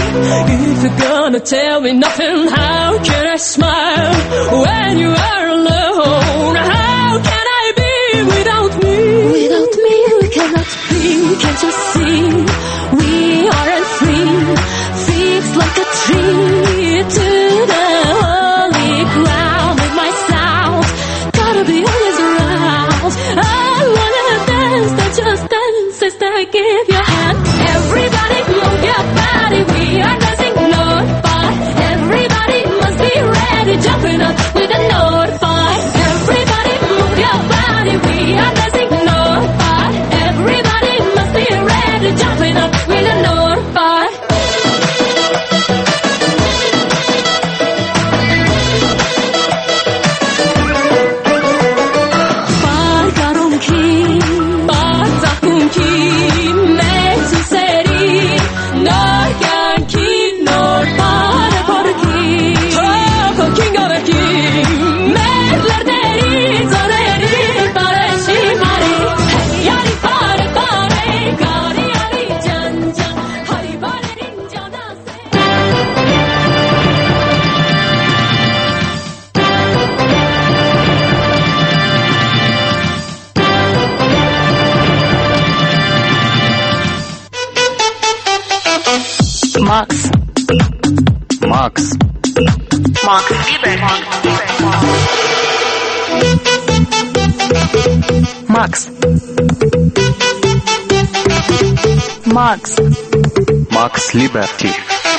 If you're gonna tell me nothing, how can I smile when you are alone? How can I be without me? Without me we cannot be, can't you see? We aren't free, fixed like a tree to the holy ground with my sound. Gotta be always around. I wanna dance, not just dance, sister, give your hand. Everybody move your body, we are dancing North by. Everybody must be ready, jumping up with a North by. Everybody move your body, we are dancing North by. Everybody must be ready, jumping up with a North by. Max Lieber. Max Liberty.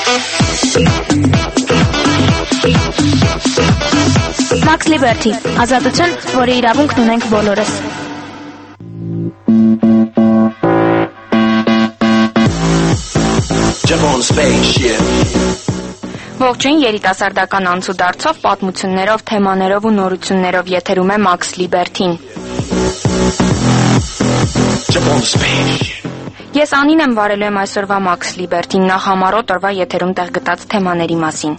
Max Liberty. Ազատություն, որի իրավունքն ունենք բոլորս։ Jump on the spaceship. Ողջույն, երիտասարդական անցուդարձով, պատմություններով, թեմաներով ու նորություններով եթերում է Max Liberty-ն։ Ես Անին եմ, վարելու եմ այսօրվա Max Liberty-ն, նախ համառոտ օրվա եթերում տեղ գտած թեմաների մասին։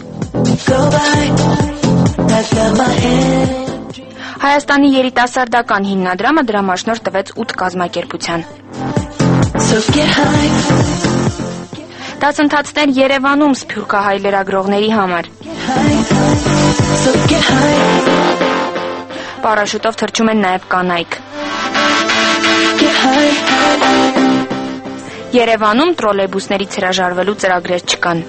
Հայաստանի երիտասարդական հիմնադրամը դրամաշնորհ տվեց 8 կազմակերպության։ Դասընթացներ Երևանում սփյուռքահայ լրագրողների համար։ Պարաշուտով թռչում են նաև կանայք։ Երևանում տրոլեյբուսներից հրաժարվելու ծրագրեր չկան։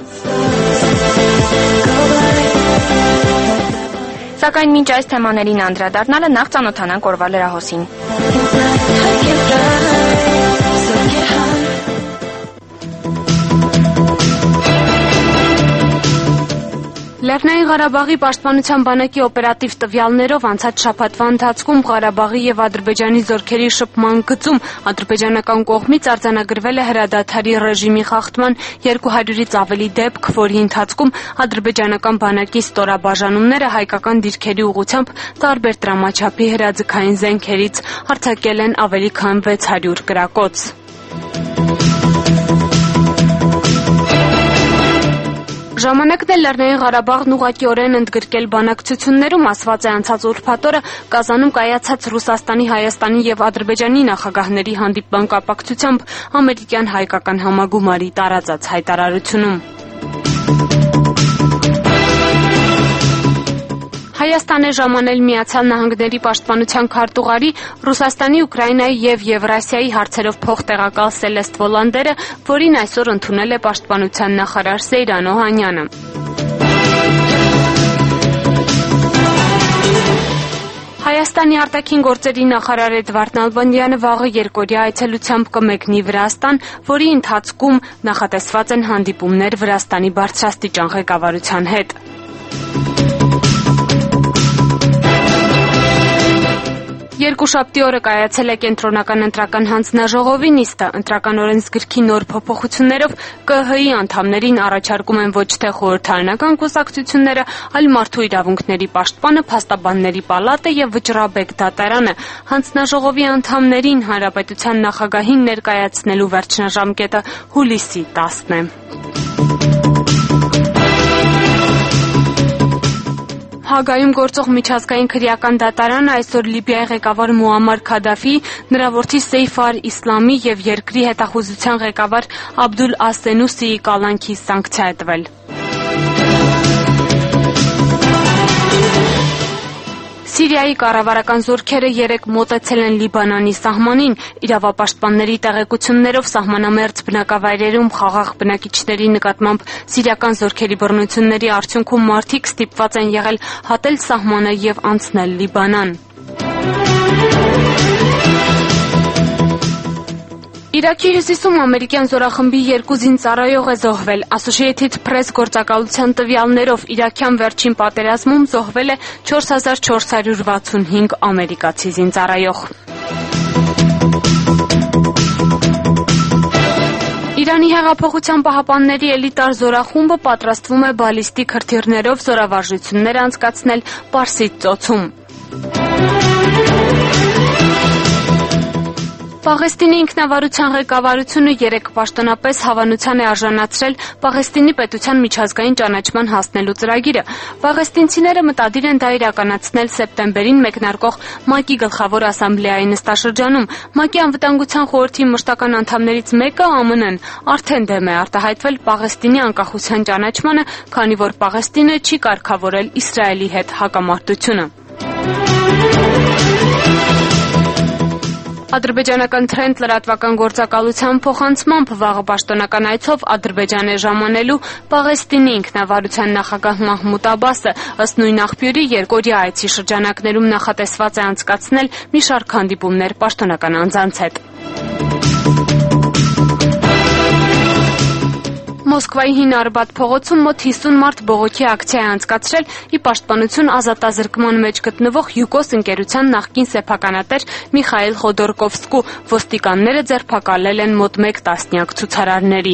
Սակայն մինչ այս թեմաներին անդրադառնալը նախ ծանոթանանք օրվա լրահոսին։ Լեռնային Ղարաբաղի պաշտպանության բանակի օպերատիվ տվյալներով անցած շաբաթվա ընթացքում Ղարաբաղի եւ Ադրբեջանի զորքերի շփման գծում ադրբեջանական կողմից արձանագրվել է հրադադարի ռեժիմի խախտման 200-ից ավելի դեպք, որի ընթացքում ադրբեջանական բանակի ստորաբաժանումները հայկական դիրքերի ուղղությամբ տարբեր տրամաչափի հրաձգային զենքերից արձակել են ավելի քան 600 կրակոց։ Ժամանակն է Լեռնային Ղարաբաղն ուղղակիորեն ընդգրկել բանակցություններում, ասված է անցած ուրբաթ օրը Կազանում կայացած Ռուսաստանի, Հայաստանի եւ Ադրբեջանի նախագահների հանդիպման կապակցությամբ ամերիկյան հայկական համագումարի տարածած հայտարարությունում։ Հայաստան է ժամանել Միացյալ Նահանգների պաշտպանության քարտուղարի Ռուսաստանի, Ուկրաինայի եւ Եվրասիայի հարցերով փոխտեղակալ Սելեստ Վոլանդերը, որին այսօր ընդունել է պաշտպանության նախարար Սեյրան Օհանյանը։ Հայաստանի արտաքին գործերի նախարար Էդվարդ Նալբանդյանը վաղը երկօրյա այցելությամբ կմեկնի Վրաստան, որի ընթացքում նախատեսված են հանդիպումներ Վրաստանի բարձրաստիճան ղեկավարության հետ։ Երկուշաբթի օրը կայացել է կենտրոնական ընտրական հանձնաժողովի նիստը։ Ընտրական օրենսգրքի նոր փոփոխություններով ԿՀ-ի անդամներին առաջարկում են ոչ թե խորհրդարանական կուսակցությունները, այլ մարդու իրավունքների պաշտպանը, փաստաբանների պալատը եւ վճռաբեկ դատարանը։ Հանձնաժողովի անդամներին հանրապետության նախագահին ներկայացնելու վերջնաժամկետը հուլիսի 10-ն է։ Հագայում գործող միջազգային քրեական դատարանը այսօր Լիբիայի ղեկավար Մուամմար Քադաֆի, նրա որդի Սեյֆ al-Իսլամի եւ երկրի հետախուզության ղեկավար Աբդուլ Ասենուսիի կալանքի սանկցիա է տվել։ Սիրիայի կառավարական զորքերը երեկ մոտեցել են Լիբանանի սահմանին, իրավապաշտպանների տեղեկություններով սահմանամերձ բնակավայրերում խաղաղ բնակիչների նկատմամբ սիրիական զորքերի բռնությունների արդյունքում մարդիկ ստիպված են եղել հատել սահմանը եւ անցնել Լիբանան։ Իրաքի հյուսիսում ամերիկյան զորախմբի 2 զինծառայող է զոհվել։ Associated Press գործակալության տվյալներով իրաքյան վերջին պատերազմում զոհվել է 4465 ամերիկացի զինծառայող։ Իրանի հեղափոխության պահապանների էլիտար զորախումբը պատրաստվում է բալիստիկ հրթիռներով զորավարժություններ անցկացնել Պարսից ծոցում։ Պաղեստինի ինքնավարության ղեկավարությունը երեկ պաշտոնապես հավանության է արժանացրել Պաղեստինի պետության միջազգային ճանաչման հասնելու ծրագիրը։ Պաղեստինցիները մտադիր են դա իրականացնել սեպտեմբերին մեկնարկող ՄԱԿ-ի գլխավոր ասամբլեայի նստաշրջանում։ ՄԱԿ-ի անվտանգության խորհրդի մշտական անդամներից մեկը ԱՄՆ-ն արդեն դեմ է արտահայտվել Պաղեստինի անկախության ճանաչմանը, քանի որ Պաղեստինը չի կարգավորել Իսրայելի հետ հակամարտությունը։ Ադրբեջանական Trend լրատվական գործակալության փոխանցմամբ վաղը պաշտոնական այցով Ադրբեջան է ժամանելու Պաղեստինի ինքնավարության նախագահ Մահմուդ Աբասը, ըստ նույն աղբյուրի երկօրյա այցի շրջանակներում նախատեսված է անցկացնել մի շարք հանդիպումներ պաշտոնական անձանց հետ։ Մոսկվայի Հին Արբաթ փողոցում մոտ 50 մարդ բողոքի ակցիա է անցկացրել ի պաշտպանություն ազատազրկման մեջ գտնվող Յուկոս ընկերության նախկին սեփականատեր Միխայել Խոդորկովսկու։ Ոստիկանները ձերբակալել են մոտ 1 տասնյակ ցուցարարների։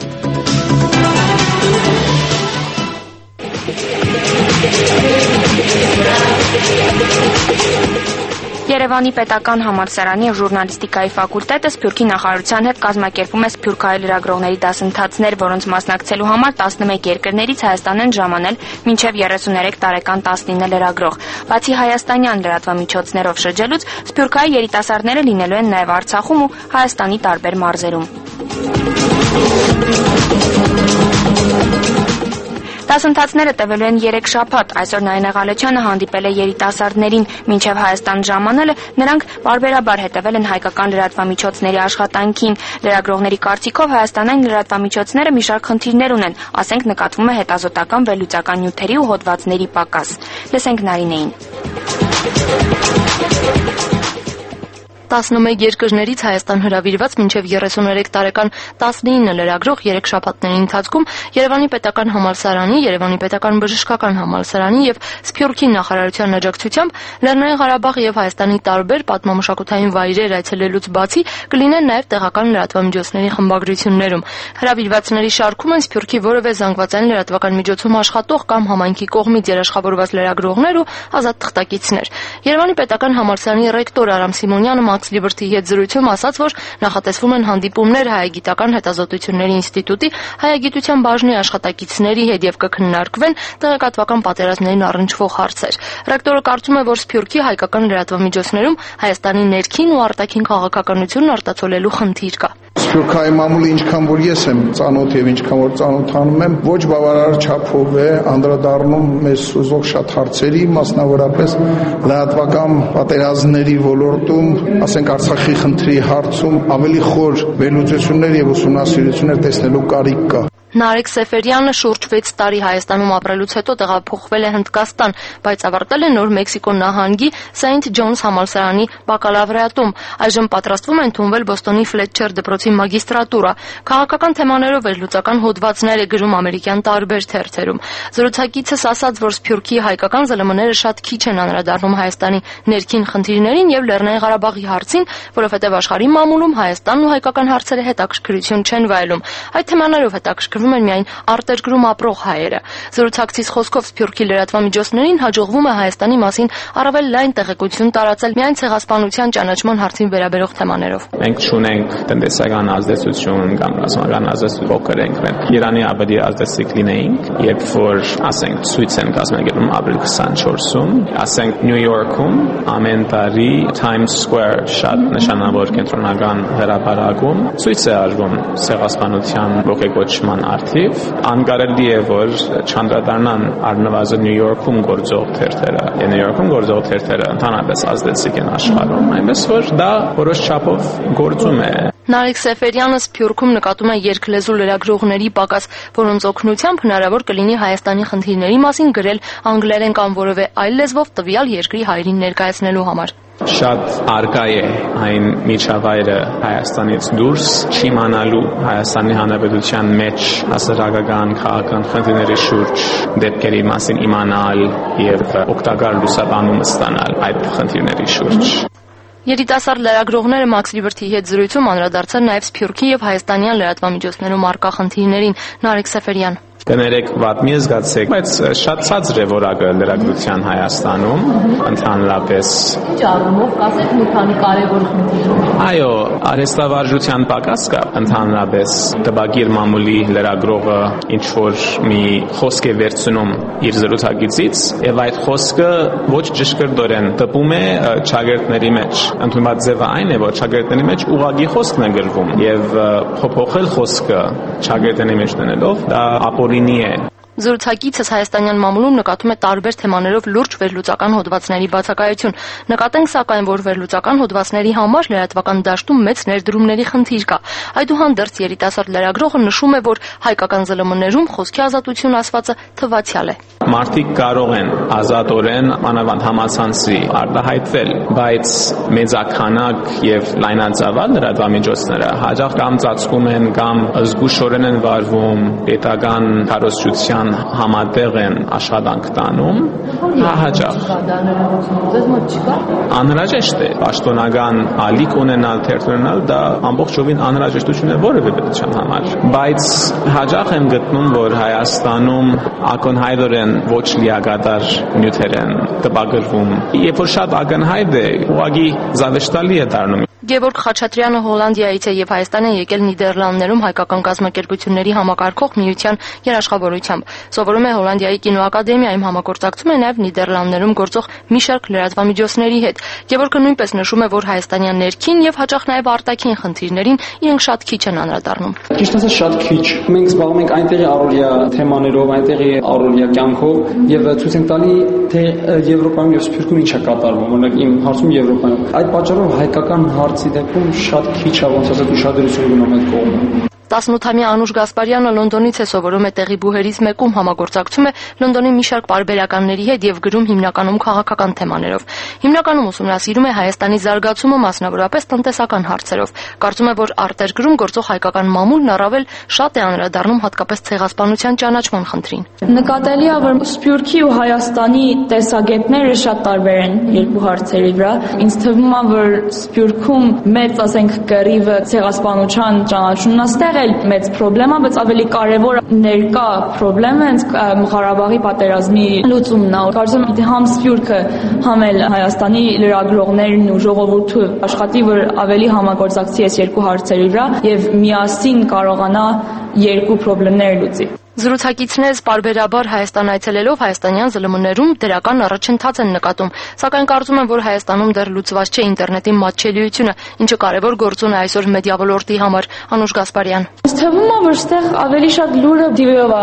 Երևանի պետական համալսարանի և ժուրնալիստիկայի ֆակուլտետը Սփյուռքի նախարարության հետ կազմակերպում է սփյուռքահայ լրագրողների դասընթացներ, որոնց մասնակցելու համար 11 երկրներից Հայաստան են ժամանել մինչև 33 տարեկան 19 լրագրող։ Բացի հայաստանյան լրատվամիջոցներով շրջելուց, սփյուռքահայ երիտասարդները լինելու են նաև Արցախում ու Հայաստանի տարբեր մարզերում։ Դասընթացները տևելու են 3 շաբաթ։ Այսօր Նայինե Ղալեչյանը հանդիպել է երիտասարդներին, մինչև Հայաստան ժամանելը նրանք պարբերաբար հետևել են հայկական լրատվամիջոցների աշխատանքին։ Լրագրողների կարծիքով հայաստանային լրատվամիջոցները մի շարք խնդիրներ ունեն, ասենք նկատվում է հետազոտական վերլուծական նյութերի ու հոդվածների պակաս։ Լսենք Նարինեին։ 11 երկրներից Հայաստան հրավիրված մինչև 33 տարեկան 19 լրագրող 3 շաբաթների ընթացքում Երևանի պետական համալսարանի, Երևանի պետական բժշկական համալսարանի եւ Սփյուռքի նախարարության աջակցությամբ Լեռնային Ղարաբաղ եւ Հայաստանի տարբեր պատմամշակութային վայրեր այցելելուց բացի կլինեն նաեւ տեղական լրատվամիջոցների խմբագրություններում։ Հրավիրվածների շարքում են Սփյուռքի որևէ զանգվածային լրատվական միջոցում աշխատող կամ համայնքի կողմից երաշխավորված լրագրողներ ու ազատ թղթակիցներ։ Երևանի պետական համալսարանի ռեկտոր Արամ Սիմոնյանը Liberty հետ զրույցում ասաց, որ նախատեսվում են հանդիպումներ Հայագիտական հետազոտությունների ինստիտուտի հայագիտության բաժնի աշխատակիցների հետ եւ կքննարկվեն տեղեկատվական պատերազմներին առնչվող հարցեր։ Ռեկտորը կարծում է, որ Սփյուռքի հայկական լրատվամիջոցներում Հայաստանի ներքին ու արտաքին քաղաքականությունն արտացոլելու խնդիր կա։ Սփյուռքահայ մամուլը ինչքան որ ես եմ ծանոթ եւ ինչքան որ ծանոթանում եմ, ոչ բավարար չափով է անդրադառնում մեզ ուզող շատ հարցերի, մասնավորապես լրատվական պատերազմների ոլորտում, ասենք Արցախի խնդրի հարցում ավելի խոր վերլուծություններ եւ ուսումնասիրություններ տեսնելու կարիք կա։ Նարեկ Սեֆերյանը շուրջ 6 տարի Հայաստանում ապրելուց հետո տեղափոխվել է Հնդկաստան, բայց ավարտել է Նոր Մեքսիկո նահանգի Սեինթ Ջոնս համալսարանի բակալավրիատում։ Այժմ պատրաստվում է ընդունվել Բոստոնի Ֆլետչեր դպրոցի մագիստրատուրա։ Քաղաքական թեմաներով վերլուծական հոդվածներ է գրում ամերիկյան տարբեր թերթերում։ Զրուցակիցս ասաց, որ Սփյուռքի հայկական ԶԼՄ-ները շատ քիչ են անդրադառնում Հայաստանի ներքին խնդիրներին եւ Լեռնային Ղարաբաղի հարցին, որովհետեւ աշխարհի մամուլում Հայաստանն ու հայկական հարցերը հետաքրքրություն չեն վայելում։ Այդ թեմաներով հետաքրքրված տրամադրվում են միայն արտերկրում ապրող հայերը։ Զրուցակցից խոսքով Սփյուռքի լրատվամիջոցներին հաջողվում է Հայաստանի մասին առավել լայն տեղեկություն տարածել միայն ցեղասպանության ճանաչման հարցին վերաբերող թեմաներով։ Մենք չունենք տնտեսական ազդեցություն կամ ռազմական ազդեցություն փոքր ենք, մենք Իրանի ավելի ազդեցիկ լինեինք, երբ որ ասենք ցույց են կազմակերպում ապրիլ 24-ում, ասենք Նյու Յորքում ամեն տարի Times Square շատ նշանավոր կենտրոնական հրապարակում ցույց է արվում ցեղասպանության ողջակոչման արդիվ, անկարելի է որ չանդրադառնան առնվազն Նյու Յորքում գործող թերթերը։ Նյու Յորքում գործող թերթերը ընդհանրապես ազդեցիկ են աշխարհում, այնպես որ դա որոշ չափով գործում է։ Նարեկ Սեֆերյանը Սփյուռքում նկատում է երկլեզու լրագրողների պակաս, որոնց օգնությամբ հնարավոր կլինի Հայաստանի խնդիրների մասին գրել անգլերեն կամ որևէ այլ լեզվով տվյալ երկրի հայրին ներկայացնելու համար։ Շատ արկա է այն միջավայրը Հայաստանից դուրս չիմանալու Հայաստանի Հանրապետության մեջ հասարակական քաղաքական խնդիրների շուրջ դեպքերի մասին իմանալ եւ օգտակար լուսաբանում ստանալ այդ խնդիրների շուրջ։ Երիտասարդ լրագրողները Մաքս Լիբերթիի հետ զրույցում անդրադարձան նաև Սփյուռքի եւ հայաստանյան լրատվամիջոցներում առկա խնդիրներին։ Նարեկ Սեֆերյան Կներեք վատ մի զգացեք, բայց շատ ցածր է որակը լրագրության Հայաստանում, ընդհանրապես։ Ինչ առումով կասեք մի քանի կարևոր խնդիրներ։ Այո, արհեստավարժության պակաս կա, ընդհանրապես տպագիր մամուլի լրագրողը ինչ որ մի խոսք է վերցնում իր զրուցակիցից, եւ այդ խոսքը ոչ ճշգրտորեն տպում է ճագերտների մեջ։ Ընդունված ձևը այն է, որ ճագերտների մեջ ուղղակի խոսքն է գրվում եւ փոփոխել խոսքը ճագերտների մեջ դնելով դա ապօրինի է։ Զրուցակիցս հայաստանյան մամուլում նկատում է տարբեր թեմաներով լուրջ վերլուծական հոդվածների բացակայություն։ Նկատենք սակայն, որ վերլուծական հոդվածների համար լրատվական դաշտում մեծ ներդրումների խնդիր կա։ Այդուհանդերձ երիտասարդ լրագրողը նշում է, որ հայկական ԶԼՄ-ներում խոսքի ազատություն ասվածը թվացial է։ Մարդիկ կարող են ազատորեն մանավանդ համացանցի արտահայտվել, բայց մեծականակ եւ լայնածավալ լրատվամիջոցները հաջող կամ ծածկում են կամ զգուշորեն են վարվում, պետական քարոզչության համատեղ են աշխատանք տանում, հաճախ անհրաժեշտ է պաշտոնական ալիք ունենալ, թերթ ունենալ, դա ամբողջովին անհրաժեշտություն է որևէ պետության համար, բայց հաճախ եմ գտնում, որ Հայաստանում ակնհայտորեն ոչ լիակատար նյութեր են տպագրվում, երբ որ շատ ակնհայտ է, ուղղակի զավեշտալի է դառնում։ Գևորգ Խաչատրյանը Հոլանդիայից է եւ Հայաստան է եկել Նիդերլանդներում հայկական կազմակերպությունների համակարգող միության երաշխավորությամբ։ Սովորում է Հոլանդիայի կինոակադեմիայում, համագործակցում է նաեւ Նիդերլանդներում գործող մի շարք լրատվամիջոցների հետ։ Գևորգը նույնպես նշում է, որ Հայաստանյան ներքին եւ հաճախ նաեւ արտաքին խնդիրներին իրենք շատ քիչ են անդրադառնում։ Ճիշտ ասած շատ քիչ։ Մենք զբաղվում ենք այնտեղի առօրյա թեմաներով, այնտեղի առօրյա կյանքով եւ ցույց ենք տալի, թե Եվրոպայում եւ Սփյուռքում ինչ է կատարվում, օրինակ իմ հարցում Եվրոպայում։ Այդ պատճառով հայկական հարցի դեպքում շատ քիչ է ոնց ասած ուշադրություն գնում այդ կողմը։ 18-ամյա Անուշ Գասպարյանը Լոնդոնից է, սովորում է տեղի բուհերից մեկում, համագործակցում է Լոնդոնի մի շարք պարբերականների հետ եւ գրում հիմնականում քաղաքական թեմաներով։ Հիմնականում ուսումնասիրում է Հայաստանի զարգացումը, մասնավորապես տնտեսական հարցերով։ Կարծում է, որ արտերկրում գործող հայկական մամուլն առավել շատ է անդրադառնում հատկապես ցեղասպանության ճանաչման խնդրին։ Նկատելի է, որ Սփյուռքի ու Հայաստանի տեսակետները շատ տարբեր են երկու հարցերի վրա։ Ինձ թվում է, որ Սփյուռքում մեծ, ասենք, կռիվը ցեղասպանության ճանաչումն է մեծ պրոբլեմա, բայց ավելի կարևոր ներկա պրոբլեմը հենց Ղարաբաղի պատերազմի լուծումն է։ Կարծում եմ, համ Սփյուռքը, համ էլ Հայաստանի լրագրողներն ու ժողովուրդը աշխատի, որ ավելի համագործակցի այս երկու հարցերի վրա եւ միասին կարողանա երկու պրոբլեմներ լուծի։ Զրուցակիցներս պարբերաբար Հայաստան այցելելով հայաստանյան ԶԼՄ-ներում դրական առաջընթաց են նկատում, սակայն կարծում են, որ Հայաստանում դեռ լուծված չէ ինտերնետի մատչելիությունը, ինչը կարևոր գործոն է այսօր մեդիա ոլորտի համար։ Անուշ Գասպարյան։ Ինձ թվում է, որ այստեղ ավելի շատ լուրը դիվերով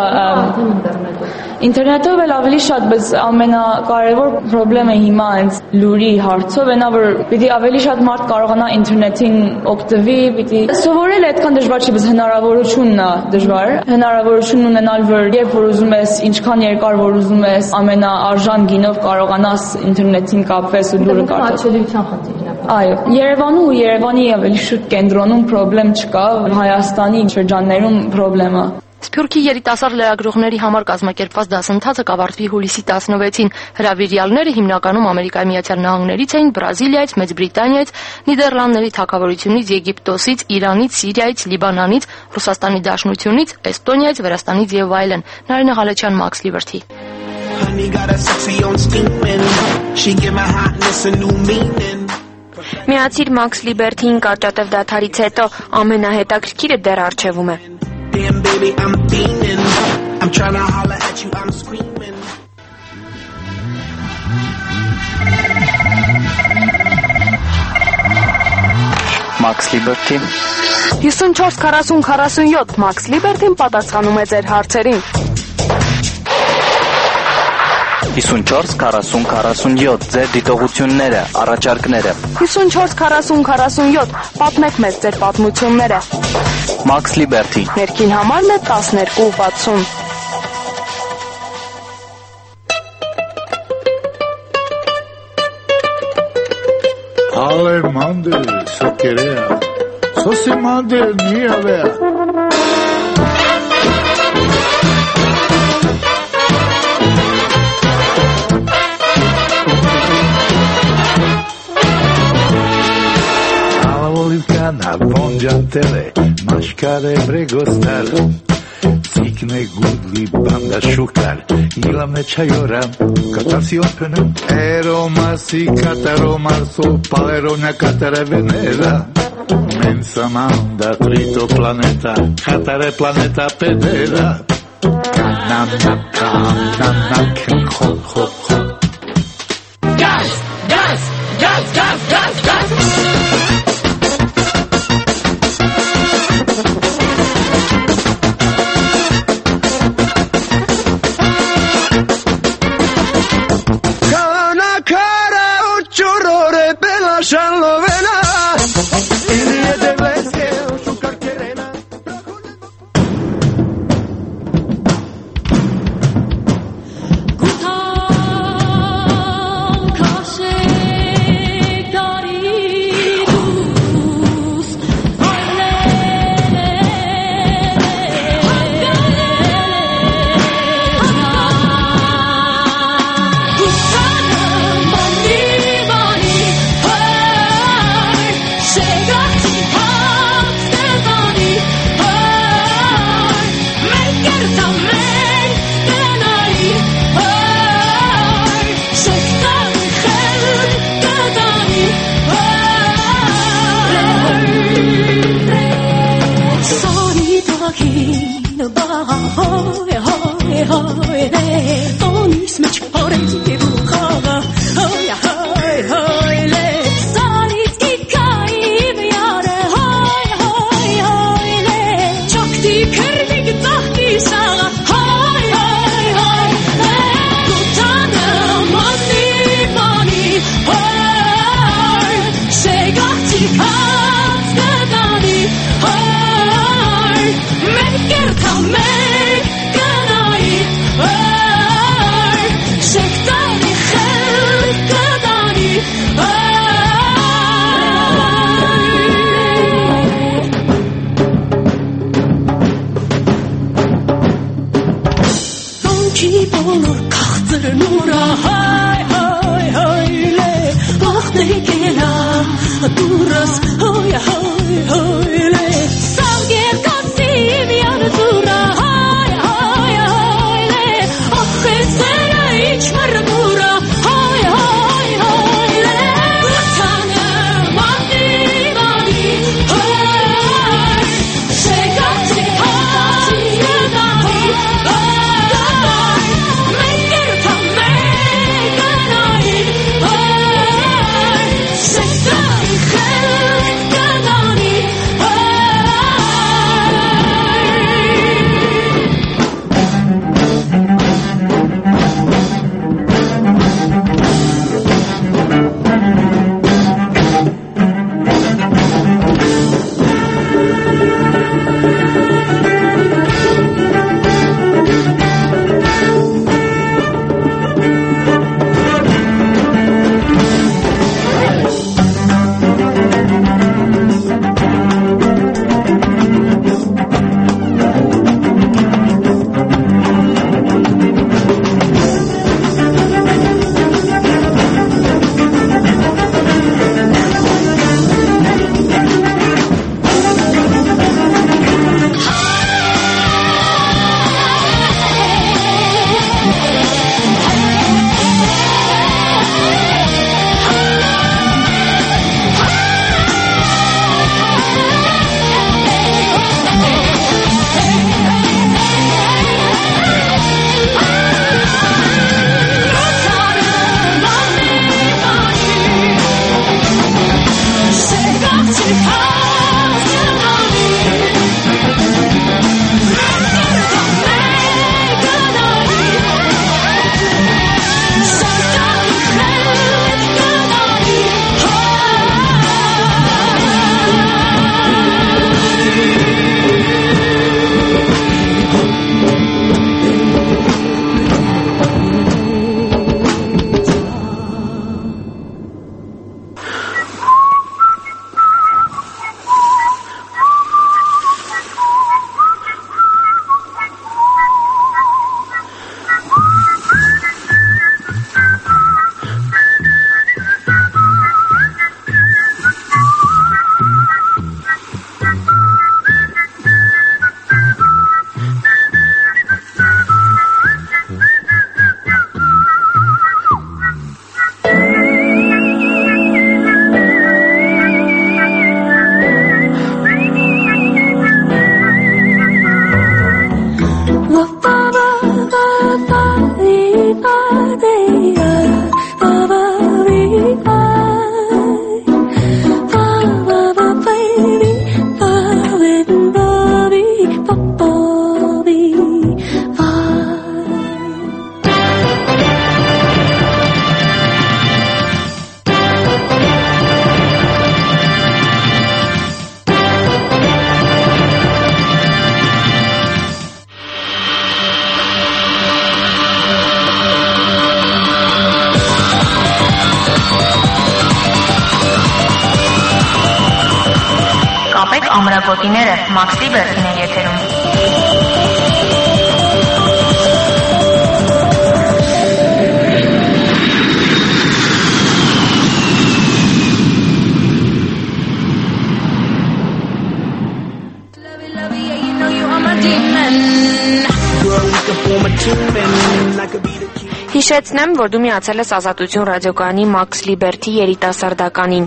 է, ինտերնետով էլ ավելի շատ, բայց ամենակարևոր խնդիրը հիմա հենց լուրի հարցով այնա, որ պիտի ավելի շատ մարդ կարողանա ինտերնետին օգտվի, պիտի սովորել այդքան դժվար չի, բայց հնարավորությունն է դժվար, հնարավորություն ունենալ, որ երբ որ ուզում ես, ինչքան երկար որ ուզում ես, ամենաարժան գինով կարողանաս ինտերնետին կապվես ու լուրը կարդաս։ Մատչելիության խնդիրն է։ Այո, Երևանում ու Երևանի ավելի շուտ կենտրոնում խնդրեմ չկա, Հայաստանի շրջաններում խնդրեմա։ Սփյուռքի երիտասարդ լրագրողների համար կազմակերպված դասընթացը կավարտվի հուլիսի 16-ին։ Հրավիրյալները հիմնականում Ամերիկայի Միացյալ Նահանգներից էին, Բրազիլիայից, Մեծ Բրիտանիայից, Նիդերլանդների Թագավորությունից, Եգիպտոսից, Իրանից, Սիրիայից, Լիբանանից, Ռուսաստանի Դաշնությունից, Էստոնիայից, Վրաստանից եւ այլն։ Նարինե Ղալեչյան, Max Liberty։ Միացիր Max Liberty-ին կարճատև դադարից հետո ամենահետաքրքիրը դեռ առջևում է։ Damn baby, I'm fiending. I'm trying to holler at you, I'm screaming. Max Liberty 54-40-47 Max Liberty-ն պատասխանում է ձեր հարցերին։ 54-40-47 ձեր դիտողությունները, առաջարկները։ 54-40-47 պատմեք մեզ ձեր պատմությունները։ Max Liberty Ներքին համարն է 12-60։ Ale mande, so querea. So se mande ni a ver. Na vongiantele, mașcare bregostar, Țicne gudli banda șucar, Ilame ceaioram, Catasion penam, Eromasi cataromarso, Paleronia catare venera, Mensa manda trito planeta, Catare planeta pedera, Cananac, hop, hop, hop. Gas, gas, gas, gas, gas, gas. Ամրագոտիները Մաքս Լիբերտին է եթերում։ Հիշեցնեմ, որ դու միացել ես Ազատություն ռադիոկայանի Մաքս Լիբերտի երիտասարդականին։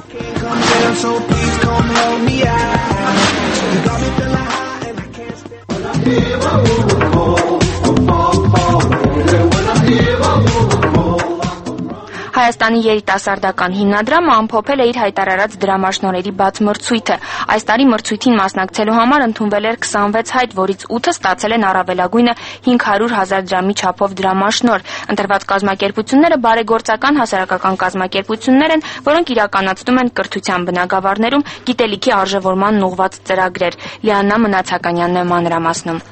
Հայաստանի երիտասարդական հիմնադրամը ամփոփել է իր հայտարարած դրամաշնորհերի բաց մրցույթը։ Այս տարի մրցույթին մասնակցելու համար ընդունվել էր 26 հայտ, որից 8-ը ստացել են առավելագույնը 500,000 դրամի չափով դրամաշնորհ։ Ընտրված կազմակերպությունները բարեգործական հասարակական կազմակերպություններ են, որոնք իրականացնում են կրթության բնագավառներում գիտելիքի արժևորման ուղղված ծրագրեր։ Լիաննա Մնացականյանն է մանրամասնում։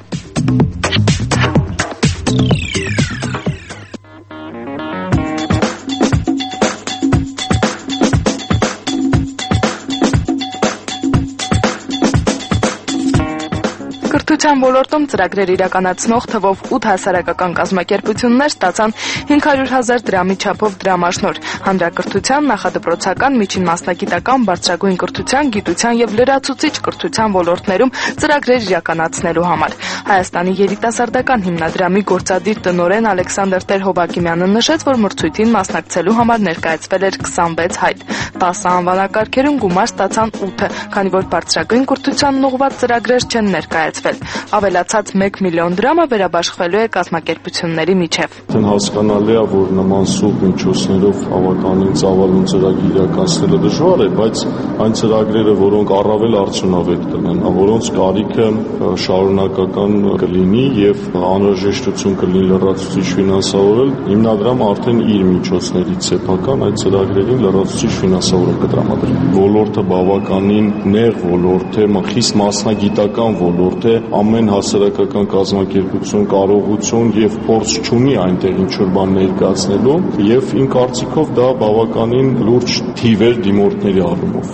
Կրթության ոլորտում ծրագրեր իրականացնող թվով 8 հասարակական կազմակերպություններ ստացան 500,000 դրամի չափով դրամաշնորհ հանրակրթության, նախադպրոցական, միջին մասնագիտական, բարձրագույն կրթության, գիտության եւ լրացուցիչ կրթության ոլորտներում ծրագրեր իրականացնելու համար։ Հայաստանի երիտասարդական հիմնադրամի գործադիր տնօրեն Ալեքսանդր Տեր-Հովակիմյանը նշեց, որ մրցույթին մասնակցելու համար ներկայացվել էր 26 հայտ։ 10 անվանակարգերում գումար ստացան 8-ը, քանի որ բարձրագույն կրթությանն ուղղված ծրագրեր չեն ներկայացվել։ Ավելացած 1 միլիոն դրամը վերաբաշխվելու է կազմակերպությունների միջև։ Հասկանալի է, որ նման սուղ միջոցներով բավականին ծավալուն ծրագիր իրականացնելը դժվար է, բայց այն ծրագրերը, որոնք առավել արդյունավետ կլինեն, որոնց կարիքը շարունակական կլինի եւ անհրաժեշտություն կլինի լրացուցիչ ֆինանսավորել, հիմնադրամը արդեն իր միջոցներից սեփական այդ ծրագրերին լրացուցիչ ֆինանսավորում կտրամադրի։ Ոլորտը բավականին նեղ ոլորտ է, խիստ մասնագիտական ոլորտ է, ամեն հասարակական կազմակերպություն կարողություն եւ փորձ չունի այնտեղ ինչ-որ բան ներկայացնելու եւ իմ կարծիքով դա բավականին լուրջ թիվ էր դիմորդների առումով։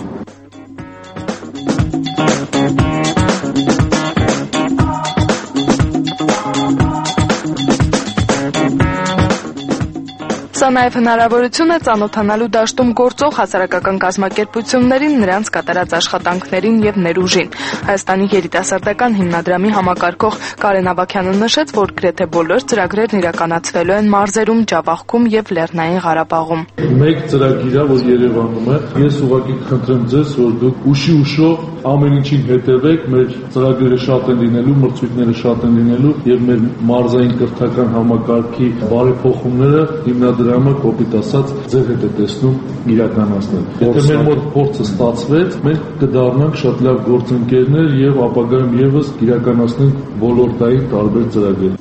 Սա նաև հնարավորություն է ծանոթանալու դաշտում գործող հասարակական կազմակերպություններին, նրանց կատարած աշխատանքներին եւ ներուժին։ Հայաստանի երիտասարդական հիմնադրամի համակարգող Կարեն Ավագյանը նշեց, որ գրեթե բոլոր ծրագրերն իրականացվելու են մարզերում, Ջավախքում եւ Լեռնային Ղարաբաղում։ Մեկ ծրագիր է, որ Երևանում է։ Ես ուղղակի խնդրեմ ձեզ, որ դուք ուշի-ուշով ամեն ինչին հետևեք, մեր ծրագրերը շատ են լինելու, մրցույթները շատ են լինելու եւ մեր մարզային կրթական համակարգի բարեփոխումները հիմնադրամը կոպիտ ասած ձեր հետ է տեսնում իրականացնել։ Եթե մեր մոտ փորձը ստացվեց, մենք կդառնանք շատ լավ գործընկերներ եւ ապագայում եւս իրականացնենք ոլորտային տարբեր ծրագրեր։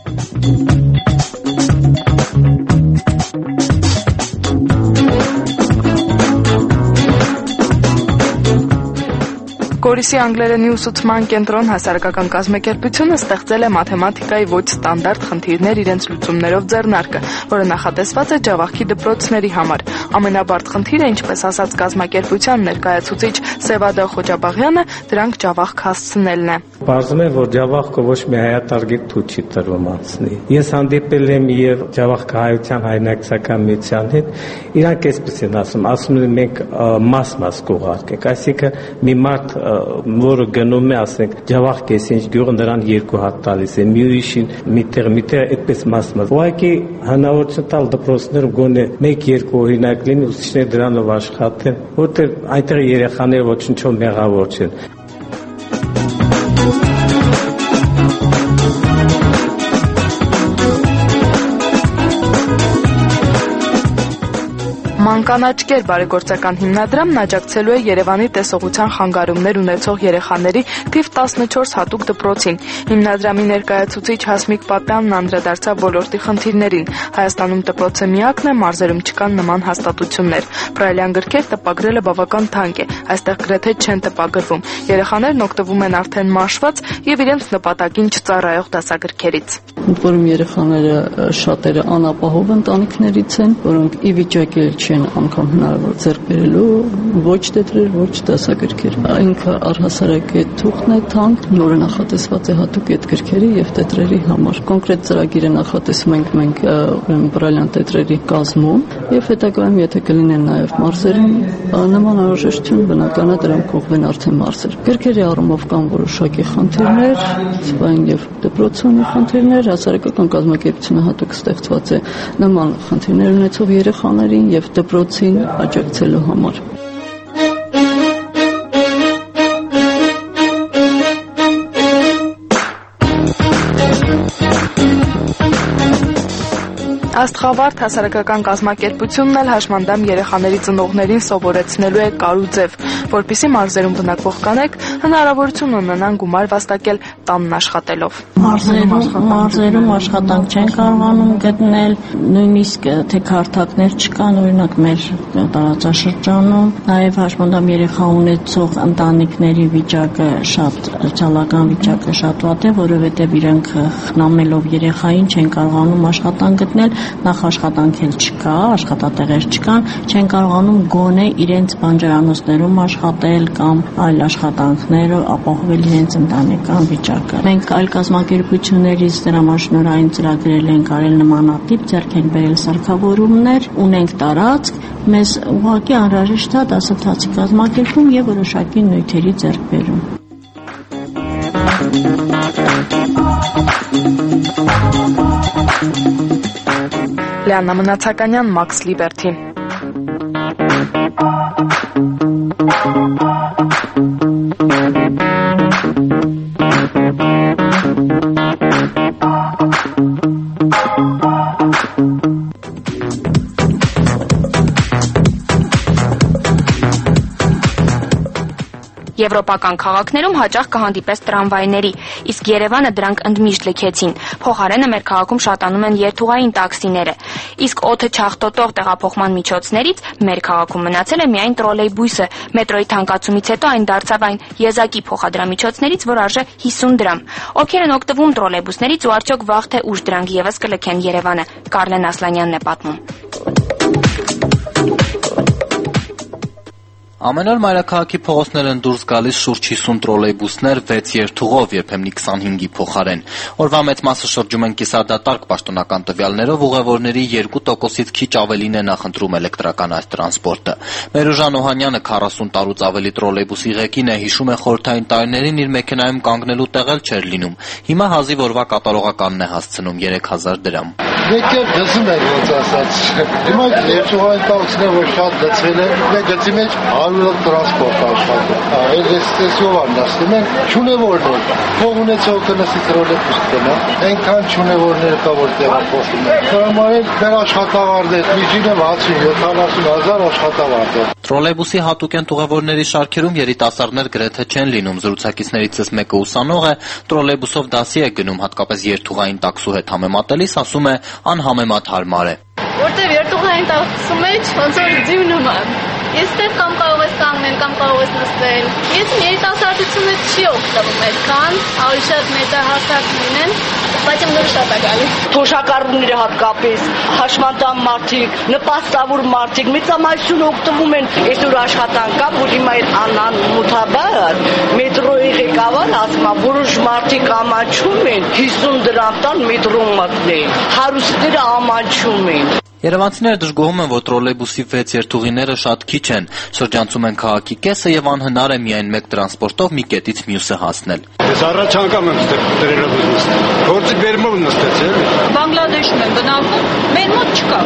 Գորիսի անգլերենի ուսուցման կենտրոն հասարակական կազմակերպությունը ստեղծել է մաթեմատիկայի ոչ ստանդարտ խնդիրներ իրենց լուծումներով ձեռնարկը, որը նախատեսված է Ջավախքի դպրոցների համար։ Ամենաբարդ խնդիրը, ինչպես ասաց կազմակերպության ներկայացուցիչ Սևադա Խոջաբաղյանը, դրանք Ջավախք հասցնելն է։ Պարզվում է, որ Ջավախքը ոչ մի հայատարգիկ թույլ չի տրվում անցնի։ Ես հանդիպել եմ եւ Ջավախքը հայության հայրենակցական միության հետ, իրանք այսպես են ասում են մենք մաս կուղարկենք, այսինքն մի մարդ որը գնում է, ասենք, Ջավախք ինչ գյուղը նրան 2 հատ տալիս է, մի ուրիշին միտեղ այդպես մաս։ Ուղղակի հնարավորություն տալ դպրոցներում գոնե 1-2 օրինակ լինի, ուսուցիչները դրանով աշխատեն, որտեղ այնտեղ երեխաները ոչնչով մեղավոր չեն։ Մանկանաչկեր բարեգործական հիմնադրամն աջակցելու է Երևանի տեսողության խանգարումներ ունեցող երեխաների թիվ 14 հատուկ դպրոցին։ Հիմնադրամի ներկայացուցիչ Հասմիկ Պապյանն անդրադարձավ ոլորտի խնդիրներին։ Հայաստանում դպրոցը միակն է, մարզերում չկան նման հաստատություններ։ Բրայլյան գրքեր տպագրելը բավական թանկ է, այստեղ գրեթե չեն տպագրվում։ Երեխաներն օգտվում են արդեն մաշված եւ իրենց նպատակին չծառայող դասագրքերից։ Որում երեխաները շատերը անապահով ընտանիքներից են, որոնք ի վիճակի չեն չեն անգամ հնարավոր ձեռք բերելու ոչ տետրեր, ոչ դասագրքեր։ Ինքը առհասարակ այդ թուղթն է թանկ, որը նախատեսված է հատուկ այդ գրքերի եւ տետրերի համար։ Կոնկրետ ծրագիրը նախատեսում ենք մենք բրալյան տետրերի կազմում եւ հետագայում եթե կլինեն նաեւ մարզերում նման անհրաժեշտություն բնական է դրանք կողմեն արդեն մարզեր։ Գրքերի առումով կան որոշակի խնդիրներ, սպայն եւ դպրոցոնի խնդիրներ, հասարակական կազմակերպությունը հատուկ ստեղծված է նման խնդիրներ ունեցող երեխաներին եւ դպրոցին աջակցելու համար։ Աստղավարդ հասարակական կազմակերպությունն էլ հաշմանդամ երեխաների ծնողներին սովորեցնելու է կարուձև, որպիսի մարզերում բնակվող կանայք հնարավորություն ունենան գումար վաստակել տանն աշխատելով։ Մարզերում աշխատանք չեն կարողանում գտնել, նույնիսկ թե քարտակներ չկան, օրինակ մեր տարածաշրջանում, նաև հաշմանդամ երեխա ունեցող ընտանիքների վիճակը շատ ցավալի վիճակը շատ վատ է, որովհետև իրենք խնամելով երեխային չեն կարողանում աշխատանք գտնել, նախ աշխատանք էլ չկա, աշխատատեղեր չկան, չեն կարողանում գոնե իրենց բանջարանոցներում աշխատել կամ այլ աշխատանքները ապահովել իրենց ընտանեկան վիճակը։ Մենք այլ կազմակերպություններից դրամաշնորհային ծրագրեր ենք արել նմանատիպ, ձեռք ենք բերել սարքավորումներ, ունենք տարածք, մեզ ուղղակի անհրաժեշտ է դասընթացի կազմակերպում եւ որոշակի նյութերի ձեռքբերում։ Լիաննա Մնացականյան, Մաքս Լիբերթի։ Եվրոպական քաղաքներում հաճախ կհանդիպես տրամվայների, իսկ Երևանը դրանք ընդմիշտ լքեցին։ Փոխարենը մեր քաղաքում շատանում են երթուղային տաքսիները։ Իսկ օդը չախտոտող տեղափոխման միջոցներից մեր քաղաքում մնացել է միայն տրոլեյբուսը։ Մետրոյի թանկացումից հետո այն դարձավ այն եզակի փոխադրամիջոցներից, որ արժե 50 դրամ։ Ովքեր են օգտվում տրոլեյբուսներից ու արդյոք վաղ թե ուշ դրանք եւս կլքեն Երևանը։ Կարլեն Ասլանյանն է պատմում։ Ամեն օր մայրաքաղաքի փողոցներն դուրս գալիս շուրջ 50 տրոլեյբուսներ 6 երթուղով, երբեմնի 25-ի փոխարեն։ Օրվա մեծ մասը շրջում են կիսադատարկ պաշտոնական տվյալներով, ուղևորների 2%-ից քիչ ավելին է նախընտրում էլեկտրական այս տրանսպորտը։ Մերուժան Օհանյանը 40 տարուց ավելի տրոլեյբուսի ղեկին է, հիշում է խորհրդային տարիներին իր մեքենայում կանգնելու տեղ էլ չէր լինում։ Հիմա հազիվ օրվա կատարողականն է հասցնում 3000 դրամ։ Մեկը գծում էր ոնց ասած։ Հիմա երթուղային տաքսիները որ շատ գծվել են, գծի մեջ 100 տրանսպորտ աշխատում։ Այս էստեսիով անցնում են չունևորներ։ Փող ունեցողը նստի տրոլեյբուս կնա, այնքան չունևորները կա որ տեղափոխվում են։ Դրամարել մեր աշխատավարձը միջինը 60-70,000 աշխատավարձ է։ Տրոլեյբուսի հատուկենտ ուղևորների շարքերում երիտասարդներ գրեթե չեն լինում։ Զրուցակիցներիցս մեկը ուսանող է, տրոլեյբուսով դասի է գնում, հատկապես երթուղային տաքսու հետ համեմատելիս, ասում է, անհամեմատ հարմար է։ Որտեղ երթուղային տաքսու մեջ ոնց որ ձյունում եմ։ Եստեղ կամ կարող ես կանգնել, կամ կարող ես նստել։ Ես երիտասարդությունը չի օգտվում այդքան, ավելի շատ մեծահասակներն են, բայց դեռ շատ է գալիս։ Թոշակառուները հատկապես, հաշմանդամ մարդիկ, նպաստավոր մարդիկ, մեծամասնություն օգտվում են այսօր աշխատանք կա, որ հիմա այդ անանմութաբար մետրոյի ղեկավարը ասում է, որոշ մարդիկ ամաչում են 50 դրամ տան մետրո մտնեն, հարուստները ամաչում են։ Երևանցիները դժգոհում են, որ տրոլեյբուսի 6 երթուղիները շատ քիչ են, շրջանցում են քաղաքի կեսը եւ անհնար է միայն մեկ տրանսպորտով մի կետից մյուսը հասնել։ Ես առաջ անգամ եմ տրոլեյբուսով նստել։ Գործի բերմով նստեցի էլի։ Բանգլադեշում եմ բնակվում, մեր մոտ չկա։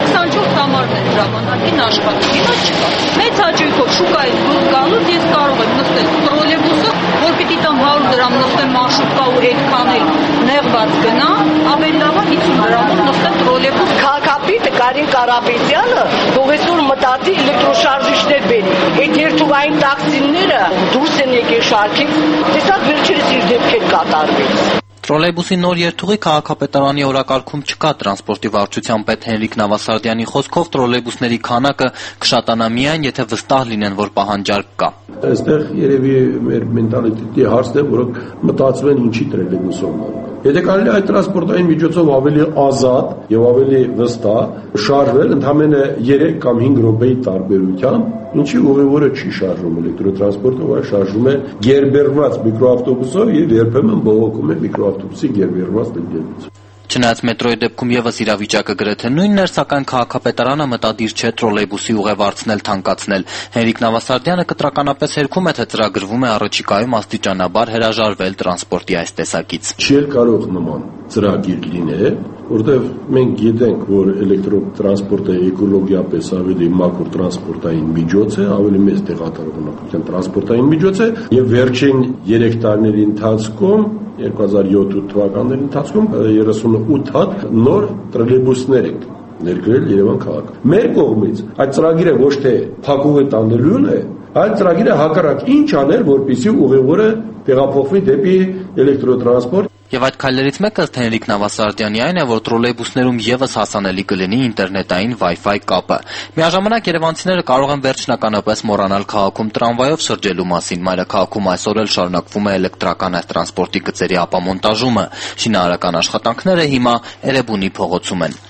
24 համարներ ժամանակին աշխատում, հիմա չկա։ Մեծ հաճույքով շուկայից դուրս գալուց ես կարող եմ նստել տրոլեյբուսով, որ պիտի տամ 100 դրամ նստեմ մարշրուտկա ու այդքան էլ նեղված գնա, ավելի լավ է 50 դրամով նստել տրոլեյբուս։ Քաղաքապետը Կարին Կարապետյանը դողեսուր մտածի էլեկտրոշարժիչներ բերի։ Այդ երթուղային տաքսիները դուրս են եկել շարքից, տեսակ վերջերս իր դեպքեր կատարվեց։ Տրոլեյբուսի նոր երթուղի քաղաքապետարանի օրակարգում չկա։ Տրանսպորտի վարչության պետ Հենրիկ Նավասարդյանի խոսքով տրոլեյբուսների քանակը կշատանա միայն, եթե վստահ լինեն, որ պահանջարկ կա։ Այստեղ երևի մեր մենտալիտետի հարցն է, որոնք մտածում են ինչի տրոլեյբուսով Եթե կարելի այդ տրանսպորտային միջոցով ավելի ազատ եւ ավելի վստահ շարժվել ընդամենը 3 կամ 5 րոպեի տարբերությամբ, ինչի ուղևորը չի շարժում էլեկտրոտրանսպորտը, այլ շարժում է գերբերված միկրոավտոբուսով եւ երբեմն բողոքում է միկրոավտոբուսի գերբերված դեպքերից։ Չնայած մետրոյի դեպքում եւս իրավիճակը գրեթե նույնն էր, սակայն քաղաքապետարանը մտադիր չէ տրոլեյբուսի ուղևորցնել թանկացնել։ Հենրիկ Նավասարդյանը կտրականապես հերքում է, թե ծրագրվում է առաջիկայում աստիճանաբար հրաժարվել տրանսպորտի այս տեսակից։ Չի կարող նման ծրագիր լինել, որտեղ մենք գիտենք, որ էլեկտրոտրանսպորտը էկոլոգիապես ավելի մաքուր տրանսպորտային միջոց է, ավելի մեծ տեղատարողականության տրանսպորտային միջոց է, եւ վերջին 3 տարիների ընթացքում 2007 թվականների ընթացքում 38 հատ նոր տրոլեյբուսներ են ներկրել Երևան քաղաք։ Մեր կողմից այդ ծրագիրը ոչ թե փակուղի տանելուն է, այլ ծրագիրը հակառակ ինչ անել, որպեսզի ուղևորը տեղափոխվի դեպի էլեկտրոտրանսպորտ։ Եվ այդ քայլերից մեկը ըստ Հենրիկ Նավասարդյանի այն է, որ տրոլեյբուսներում եւս հասանելի կլինի ինտերնետային Wi-Fi կապը։ Միաժամանակ երևանցիները կարող են վերջնականապես մոռանալ քաղաքում տրամվայով շրջելու մասին։ Մայրաքաղաքում այսօր էլ շարունակվում է էլեկտրական այս տրանսպորտի գծերի ապամոնտաժումը։ Շինարարական աշխատանքները հիմա Էրեբունի փողոցում են։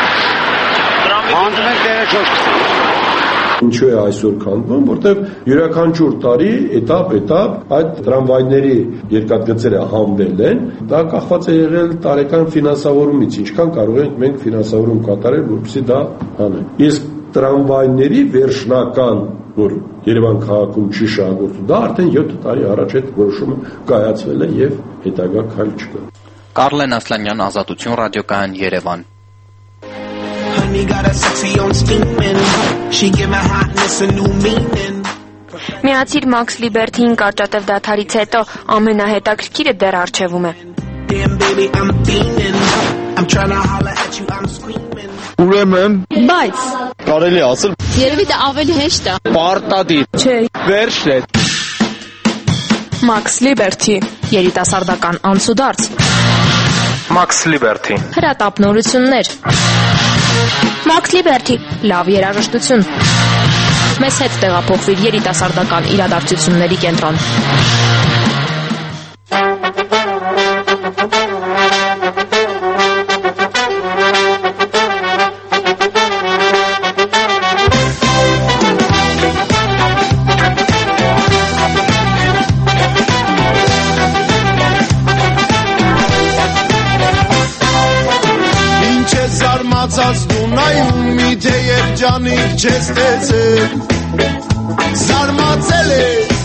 Ինչու է այսօր քանդվում, որտեղ յուրաքանչյուր տարի էտապ այդ տրամվայների երկաթգծերը հանվել են, դա կախված է եղել տարեկան ֆինանսավորումից, ինչքան կարող ենք մենք ֆինանսավորում կատարել, որպեսզի դա անենք։ Իսկ տրամվայների վերջնական, որ Երևան քաղաքում չի շահագործվում, դա արդեն 7 տարի առաջ այդ որոշումը կայացվել է եւ հետագա քայլ չկա։ Կարլեն Ասլանյան, Ազատություն, ռադիոկայան, Երևան։ Honey got a sexy on steaming. She give my hotness a new meaning. Միացիր Max Liberty-ին կարճատև դադարից հետո ամենահետաքրքիրը դեռ առջևում է։ Damn baby I'm fiending. I'm trying to holler at you I'm screaming. Ուրեմն Բայց կարելի ասել երևի դա ավելի հեշտ է։ պարտադիր Չէ։ վերջն է։ Max Liberty երիտասարդական անցուդարձ։ Max Liberty Հրատապնորություններ։ Max Liberty լավ երաժշտություն։ Մեզ հետ տեղափոխվիր երիտասարդական իրադարձությունների կենտրոն։ Ջանիկ չես տեսել Զարմացել ես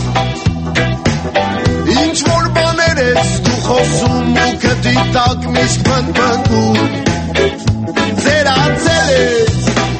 Ինչ որ բաներ ես դու խոսում ու քթի տակ միշտ փնփնթում Ձերացել ես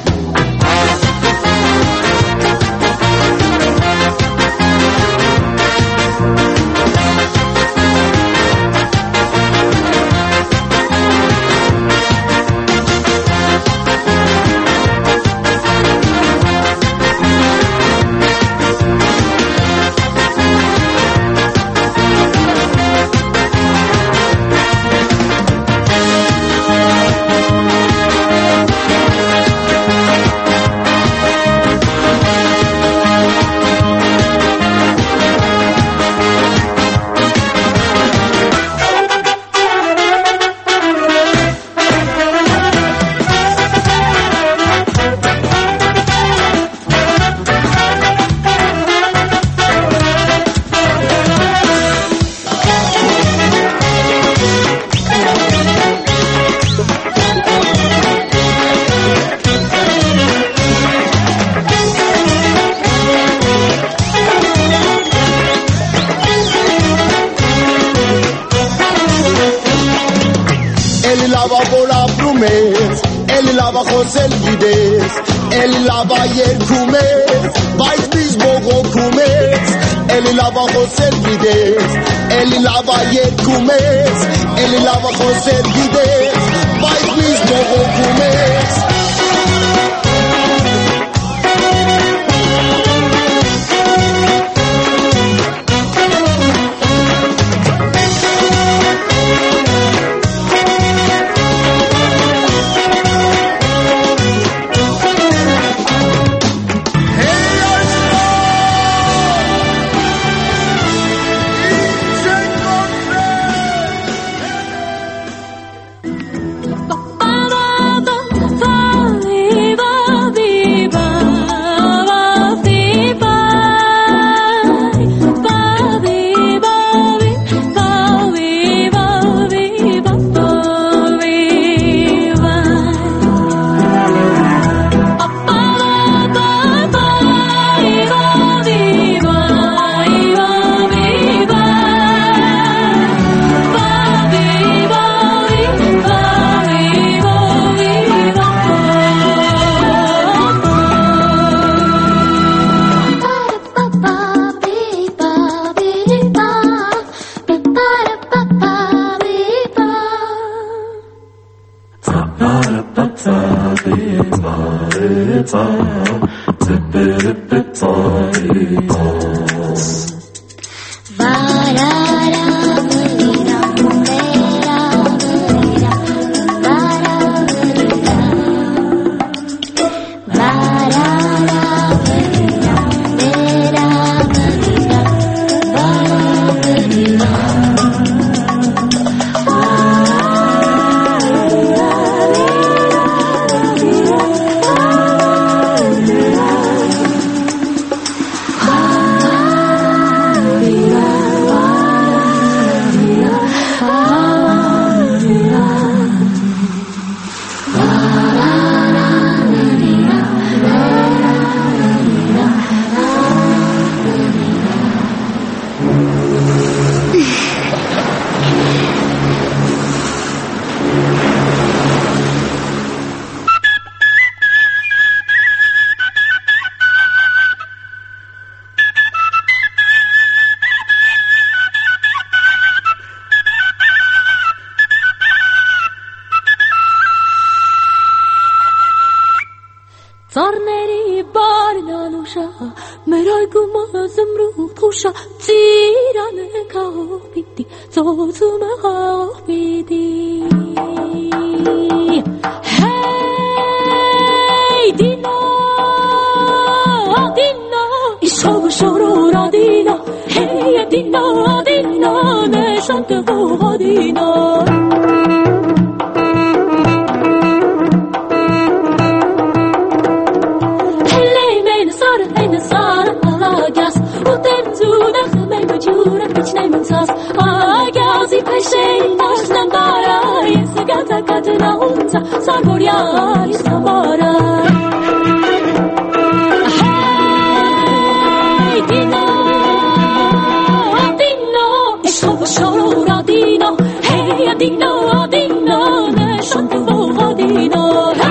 խոսել գիտես, էլ լավա երգում ես, բայց միշտ բողոքում ես, էլ լավա խոսել գիտես, էլ լավա երգում ես, էլ լավա խոսել գիտես, բայց միշտ բողոքում ես Ծառների բարնանուշա, մեր այգումը զմրուխ փուշա, ծիրանը կաղող պիտի, ծոցումը խաղող պիտի։ Հեյ, դինա, դինա, իսովը շորորա դինա, հեյ, դինա, դինա, նեշան տվող դինա։ Agyazi peshein moshnan bara Yesagata katna unza Sargoria isnabara Hey Dino Dino Ishov shorura Dino Hey Dino Dino Neshantu voga Dino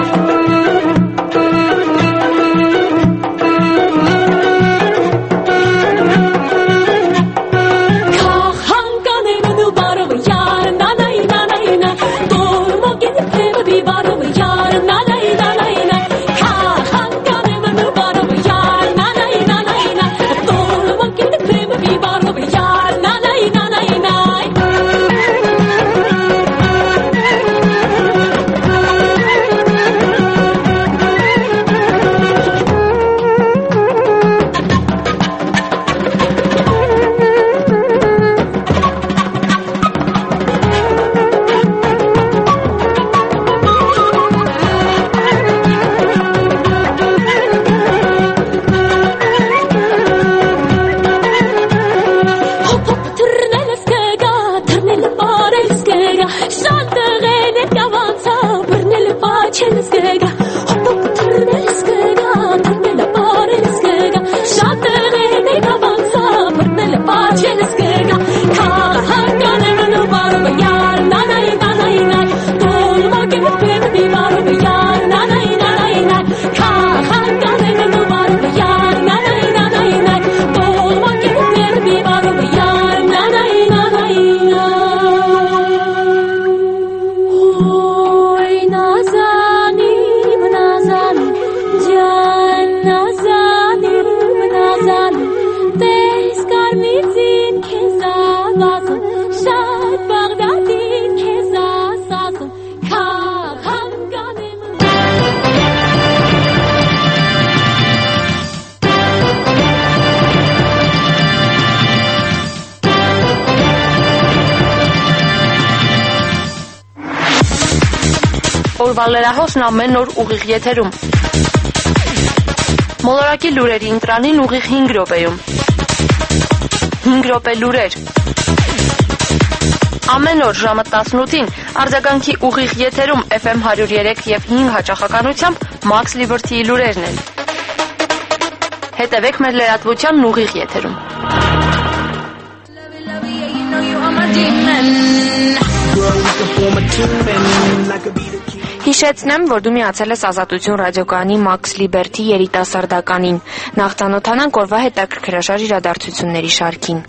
Օրվա լրահոսն ամեն օր ուղիղ եթերում։ Մոլորակի լուրերի ընտրանին ուղիղ 5 րոպեում։ 5 րոպե լուրեր։ Ամեն օր ժամը 18-ին արձագանքի ուղիղ եթերում FM 103 եւ 5 հաճախականությամբ Max Liberty-ի լուրերն են։ Հետևեք մեր լրատվությանն ուղիղ եթերում։ Հիշեցնեմ, որ դու միացել ես Ազատություն ռադիոկայանի Max Liberty երիտասարդականին։ Նախ ծանոթանանք օրվա հետաքրքրաշարժ իրադարձությունների շարքին։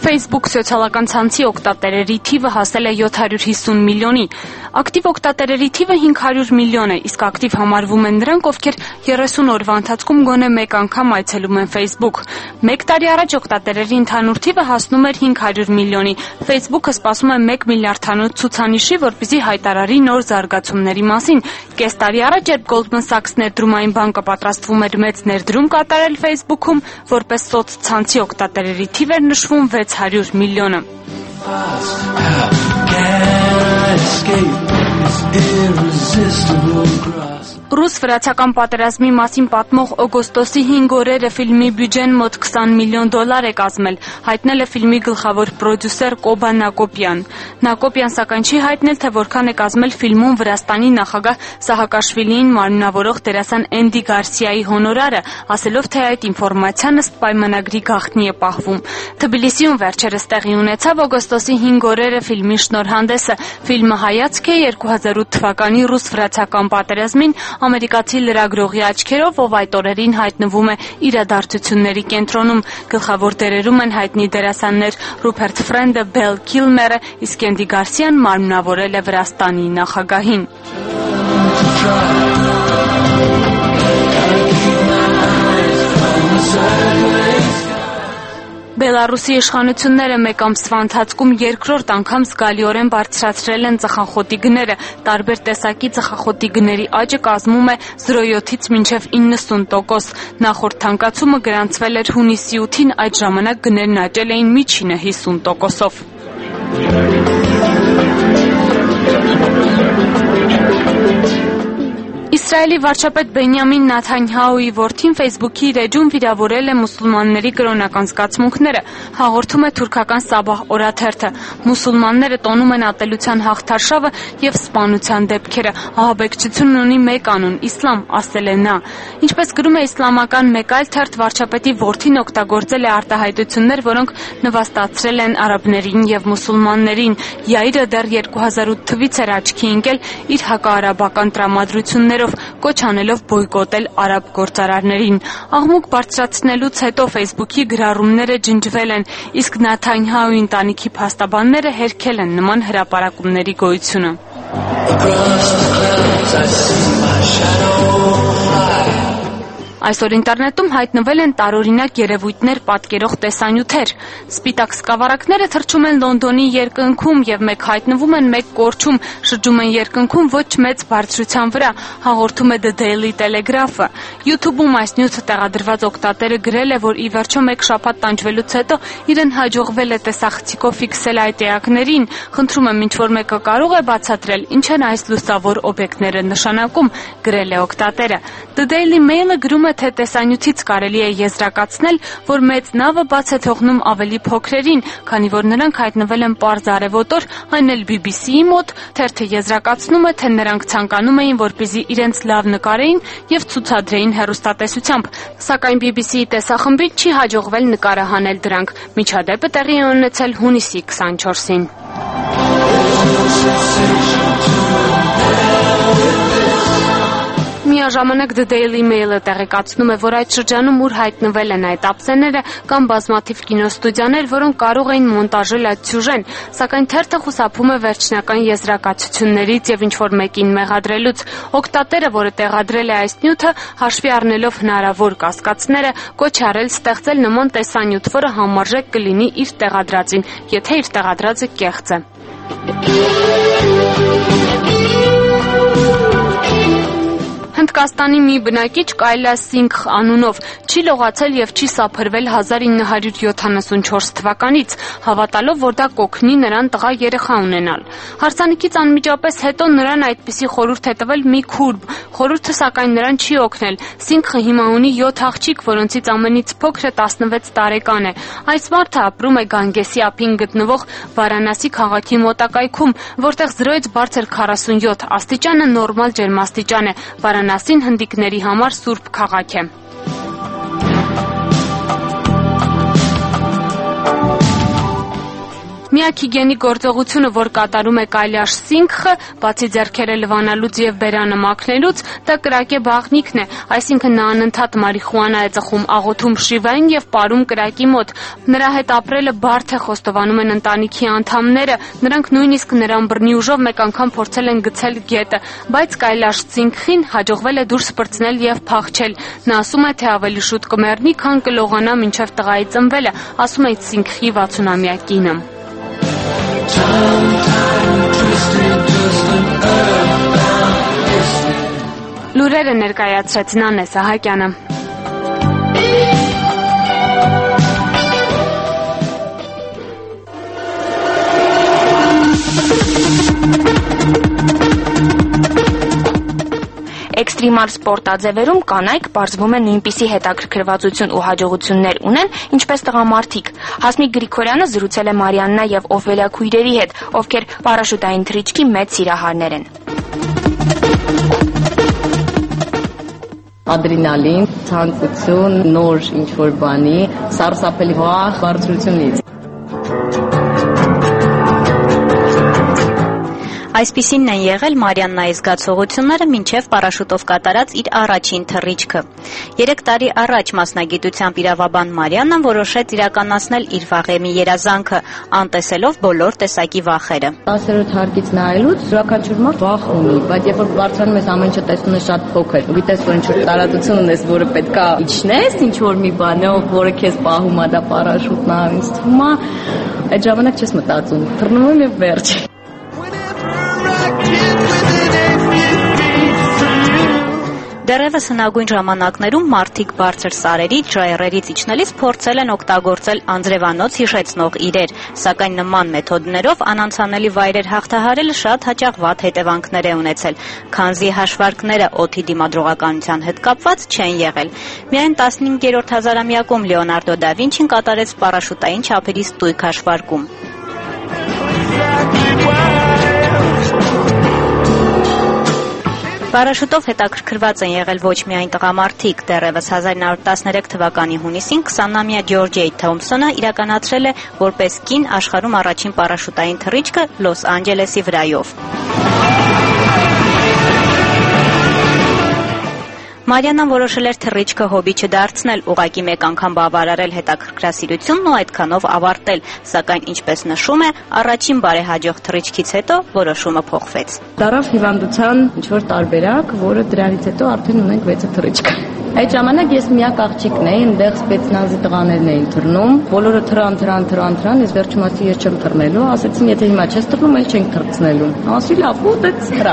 Facebook սոցիալական ցանցի օգտատերերի թիվը հասել է 750 միլիոնի։ Ակտիվ օգտատերերի թիվը 500 միլիոն է, իսկ ակտիվ համարվում են նրանք, ովքեր 30 օրվա ընթացքում գոնե մեկ անգամ այցելում են Facebook։ Մեկ տարի առաջ օգտատերերի ընդհանուր թիվը հասնում էր 500 միլիոնի։ Facebook-ը սպասում է 1 միլիարդանոց ցուցանիշի, որպեսզի հայտարարի նոր զարգացումների մասին։ Կես տարի առաջ, երբ Goldman Sachs ներդրումային բանկը պատրաստվում էր մեծ ներդրում կատարել Facebook-ում, որպես սոցցանցի օգտատերերի թիվ էր նշվում 600 միլիոնը։ Ռուս-վրացական պատերազմի մասին պատմող օգոստոսի 5 օրերը ֆիլմի բյուջեն մոտ $20 միլիոն է կազմել, հայտնել է ֆիլմի գլխավոր պրոդյուսեր Կոբա Նակոպյան։ Նակոպյան սակայն չի հայտնել, թե որքան է կազմել ֆիլմում Վրաստանի նախագահ Սահակաշվիլիին մարմնավորող դերասան Էնդի Գարսիայի հոնորարը, ասելով, թե այդ ինֆորմացիան ըստ պայմանագրի գաղտնի է պահվում։ Թբիլիսիում վերջերս տեղի ունեցավ օգոստոսի 5 օրերը ֆիլմի շնորհանդեսը։ Ֆիլմը հայացք է 2008 թվականի ռուս-վրացական պատերազմին ամերիկացի լրագրողի աչքերով, ով այդ օրերին հայտնվում է իրադարձությունների կենտրոնում։ Գլխավոր դերերում են հայտնի դերասաններ Ռուփերտ Ֆրենդը, Բել Քիլմերը, իսկ Էնդի Գարսիան մարմնավորել է Վրաստանի նախագահին։ Բելարուսի իշխանությունները մեկ ամսվա ընթացքում երկրորդ անգամ զգալիորեն բարձրացրել են ծխախոտի գները։ Տարբեր տեսակի ծխախոտի գների աճը կազմում է 0.7-ից մինչև 90%։ Նախորդ թանկացումը գրանցվել էր հունիսի 8-ին, այդ ժամանակ գներն աճել էին միջինը 50%-ով։ Իսրայելի վարչապետ Բենյամին Նեթանյահուի որդին Facebook-ի իր էջում վիրավորել է մուսուլմանների կրոնական զգացմունքները, հաղորդում է թուրքական Սաբահ օրաթերթը։ Մուսուլմանները տոնում են ատելության հաղթարշավը եւ սպանության դեպքերը։ Ահաբեկչությունն ունի մեկ անուն՝ իսլամ, ասել է նա։ Ինչպես գրում է իսլամական մեկ այլ թերթ, վարչապետի որդին օգտագործել է արտահայտություններ, որոնք նվաստացրել են արաբներին եւ մուսուլմաններին։ Յայիրը դեռ 2008 թվականից էր աչքի ընկել իր հակաարաբական տրամադրություններով, կոչ անելով բոյկոտել արաբ գործարարներին։ Աղմուկ բարձրացնելուց հետո Facebook-ի գրառումները ջնջվել են, իսկ Նեթանյահուի ընտանիքի փաստաբանները հերքել են նման հրապարակումների գոյությունը։ Այսօր ինտերնետում հայտնվել են տարօրինակ երևույթներ պատկերող տեսանյութեր։ Սպիտակ սկավառակները թռչում են Լոնդոնի երկնքում եւ մեկ հայտնվում են մեկ կորչում, շրջում են երկնքում ոչ մեծ բարձրության վրա, հաղորդում է The Daily Telegraph-ը։ YouTube-ում այս նյութը տեղադրված օգտատերը գրել է, որ ի վերջո մեկ շաբաթ տանջվելուց հետո իրեն հաջողվել է տեսախցիկով ֆիքսել այդ էակներին։ Խնդրում եմ, ինչ որ մեկը կարող է բացատրել, ինչ են այս լուսավոր օբյեկտները նշանակում, գրել է օգտատերը։ The Daily Mail-ը գրում է, թե տեսանյութից կարելի է եզրակացնել, որ մեծ նավը բաց է թողնում ավելի փոքրերին, քանի որ նրանք հայտնվել են պարզ արևոտոր, այն էլ BBC-ի մոտ։ Թերթը եզրակացնում է, թե նրանք ցանկանում էին, որպեսզի իրենց լավ նկարեին եւ ցուցադրեին հեռուստատեսությամբ, սակայն BBC-ի տեսախմբին չի հաջողվել նկարը հանել դրանք։ Միջադեպը տեղի է ունեցել հունիսի 24-ին։ Միաժամանակ The Daily Mail-ը տեղեկացնում է, որ այդ շրջանում, ուր հայտնվել են այդ ափսեները, կան բազմաթիվ կինոստուդիաներ, որոնք կարող էին մոնտաժել այդ սյուժեն, սակայն թերթը խուսափում է վերջնական եզրակացություններից եւ ինչ-որ մեկին մեղադրելուց։ Օգտատերը, որը տեղադրել է այս նյութը, հաշվի առնելով հնարավոր կասկածները, կոչ է արել ստեղծել նման տեսանյութ, որը համարժեք կլինի իր տեղադրածին, եթե իր տեղադրածը կեղծ է։ Հնդկաստանի մի բնակիչ Կայլա Սինգ անունով չի լողացել եւ չի սափրվել 1974 թվականից, հավատալով, որ դա կօգնի նրան տղա երեխա ունենալ։ Հարսանիքից անմիջապես հետո նրան այդպիսի խորհուրդ է տվել մի քուրդ, խորհուրդը սակայն նրան չի օգնել։ Սինգը հիմա ունի 7 աղջիկ, որոնցից ամենից փոքրը 16 տարեկան է։ Այս մարդը ապրում է Գանգեսի ափին գտնվող Վարանասի քաղաքի մոտակայքում, որտեղ 0-ից բարձր 47 աստիճանը նորմալ ջերմաստիճան է։ Վարանասին հնդիկների համար սուրբ քաղաք է։ Միակ հիգիենիկ գործողությունը, որ կատարում է Կայլաշ Սինգխը, բացի ձեռքերը լվանալուց եւ բերանը մաքնելուց, դա կրակե բաղնիքն է, այսինքն նա անընդհատ մարիխուանա է ծխում աղոթում Շիվային եւ պարում կրակի մոտ։ Նրա հետ ապրելը բարդ է, խոստովանում են ընտանիքի անդամները, նրանք նույնիսկ նրան բռնի ուժով մեկ անգամ փորձել են գցել գետը, բայց Կայլաշ Սինգխին հաջողվել է դուրս պրծնել եւ փախչել։ Նա ասում է, թե ավելի շուտ կմեռնի, քան կլողանա մինչև տղայի ծնվելը, ասում է Սինգխի 60-ամյա կինը։ Լուրերը ներկայացրեց Նանե Սահակյանը։ Էքստրիմալ սպորտաձևերում կանայք պարզվում է նույնպիսի հետաքրքրվածություն ու հաջողություններ ունեն, ինչպես տղամարդիկ։ Հասմիկ Գրիգորյանը զրուցել է Մարիաննա եւ Օֆելիա քույրերի հետ, ովքեր պարաշուտային թռիչքի մեծ սիրահարներ են։ Ադրենալին, ցանկություն, նոր ինչ-որ բանի, սարսափելի վախ, բարձրությունից։ Այսպիսին են եղել Մարիաննայի զգացողությունները մինչև պարաշուտով կատարած իր առաջին թռիչքը։ 3 տարի առաջ մասնագիտությամբ իրավաբան Մարիաննան որոշեց իրականացնել իր վաղեմի երազանքը, անտեսելով բոլոր տեսակի վախերը։ 10-րդ հարկից նայելուց յուրաքանչյուր մարդ վախ ունի, բայց երբ որ բարձրանում ես ամեն ինչ տեսնում ես շատ փոքր, ու գիտես որ ինչ-որ տարածություն ունես, որը պետքա իջնես, ինչ-որ մի բանով, որը քեզ պահում է, դա պարաշուտն է, ինձ թվում է, այդ ժամանակ չես մտածում, թռնում եմ եւ վերջ։ Դեռևս հնագույն ժամանակներում մարդիկ բարձր սարերից, ժայռերից իջնելիս փորձել են օգտագործել անձրևանոց հիշեցնող իրեր, սակայն նման մեթոդներով անանցանելի վայրեր հաղթահարելը շատ հաճախ վատ հետևանքներ է ունեցել, քանզի հաշվարկները օդի դիմադրողականության հետ կապված չեն եղել։ Միայն 15-րդ հազարամյակում Լեոնարդո դա Վինչին կատարեց պարաշուտային չափերի ստույգ հաշվարկում։ Պարաշուտով հետաքրքրված են եղել ոչ միայն տղամարդիկ, դեռևս 1913 թվականի հունիսին 20-ամյա Ջորջեյ Թոմփսոնը իրականացրել է որպես կին աշխարհում առաջին պարաշուտային թռիչքը Լոս Անջելեսի վրայով։ Մարիաննան որոշել էր թռիչքը հոբի չդարձնել, ուղղակի մեկ անգամ բավարարել հետաքրքրասիրությունն ու այդքանով ավարտել, սակայն ինչպես նշում է, առաջին բարեհաջող թռիչքից հետո որոշումը փոխվեց։ Դարավ հիվանդության ինչ-որ տարբերակ, որը դրանից հետո արդեն ունենք 6 թռիչք։ Այդ ժամանակ ես միակ աղջիկն էի, այնտեղ սպեցնազի տղաներն էին թռնում, բոլորը թռան, ես վերջում ասի ես չեմ թռնելու, ասեցին եթե հիմա չես թռնում, էլ չենք թռցնելու։ Ասի լավ, ուտեց թռա։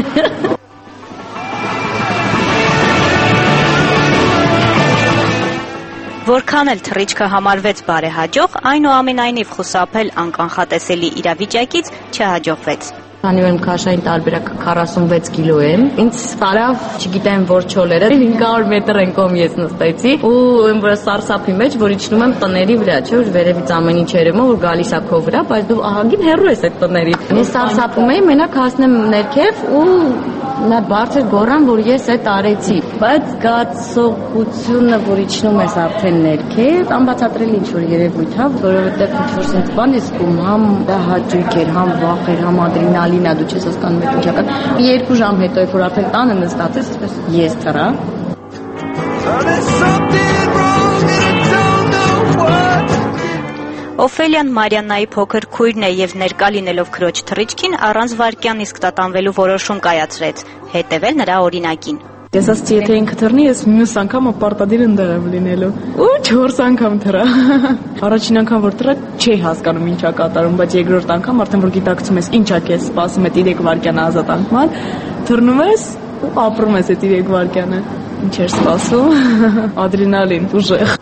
Որքան էլ թռիչքը համարվեց բարեհաջող, այնուամենայնիվ խուսափել անկանխատեսելի իրավիճակից չհաջողվեց։ Քանի որ իմ քաշային տարբերակը 46 կիլո եմ, ինձ տարավ, չգիտեմ որ չոլերը, 500 մետր են կողմ ես նստեցի ու եմ որ սարսափի մեջ, որ իջնում եմ տների վրա, չէ՞ որ վերևից ամեն ինչ երևում որ գալիս է քո վրա, բայց դու ահագին հեռու ես այդ տներից։ Ես սարսափում էի, մենակ հասնեմ ներքև ու նա բարձր գոռան, որ ես այդ արեցի, բայց զգացողությունը, որ իջնում ես արդեն ներքև, անբացատրելի ինչ որ երևույթ է, որովհետև ինչ որ sense բան ես զգում, համ դա հաճույք էր, համ վախ էր, համ ադրենալին է, դու չես հասկանում այդ ինչական։ 2 ժամ հետո, երբ որ արդեն տանը նստած ես, այսպես ես թռա։ Օֆելիան Մարիաննայի փոքր քույրն է եւ ներկա լինելով քրոջ թռիչքին առանց վայրկյան իսկ տատանվելու որոշում կայացրեց, հետեւել նրա օրինակին։ Ես ասացի, եթե ինքը թռնի, ես մյուս անգամ պարտադիր ընդեղ եմ լինելու։ Ու 4 անգամ թռա։ Առաջին անգամ որ թռա, չի հասկանում ինչա կատարում, բայց երկրորդ անգամ արդեն որ գիտակցում ես ինչա քեզ սպասում է 3 վայրկյան ազատ անկման, թռնում ես ու ապրում ես այդ 3 վայրկյանը։ Ինչ էր սպասում։ Ադրենալին, ուժեղ։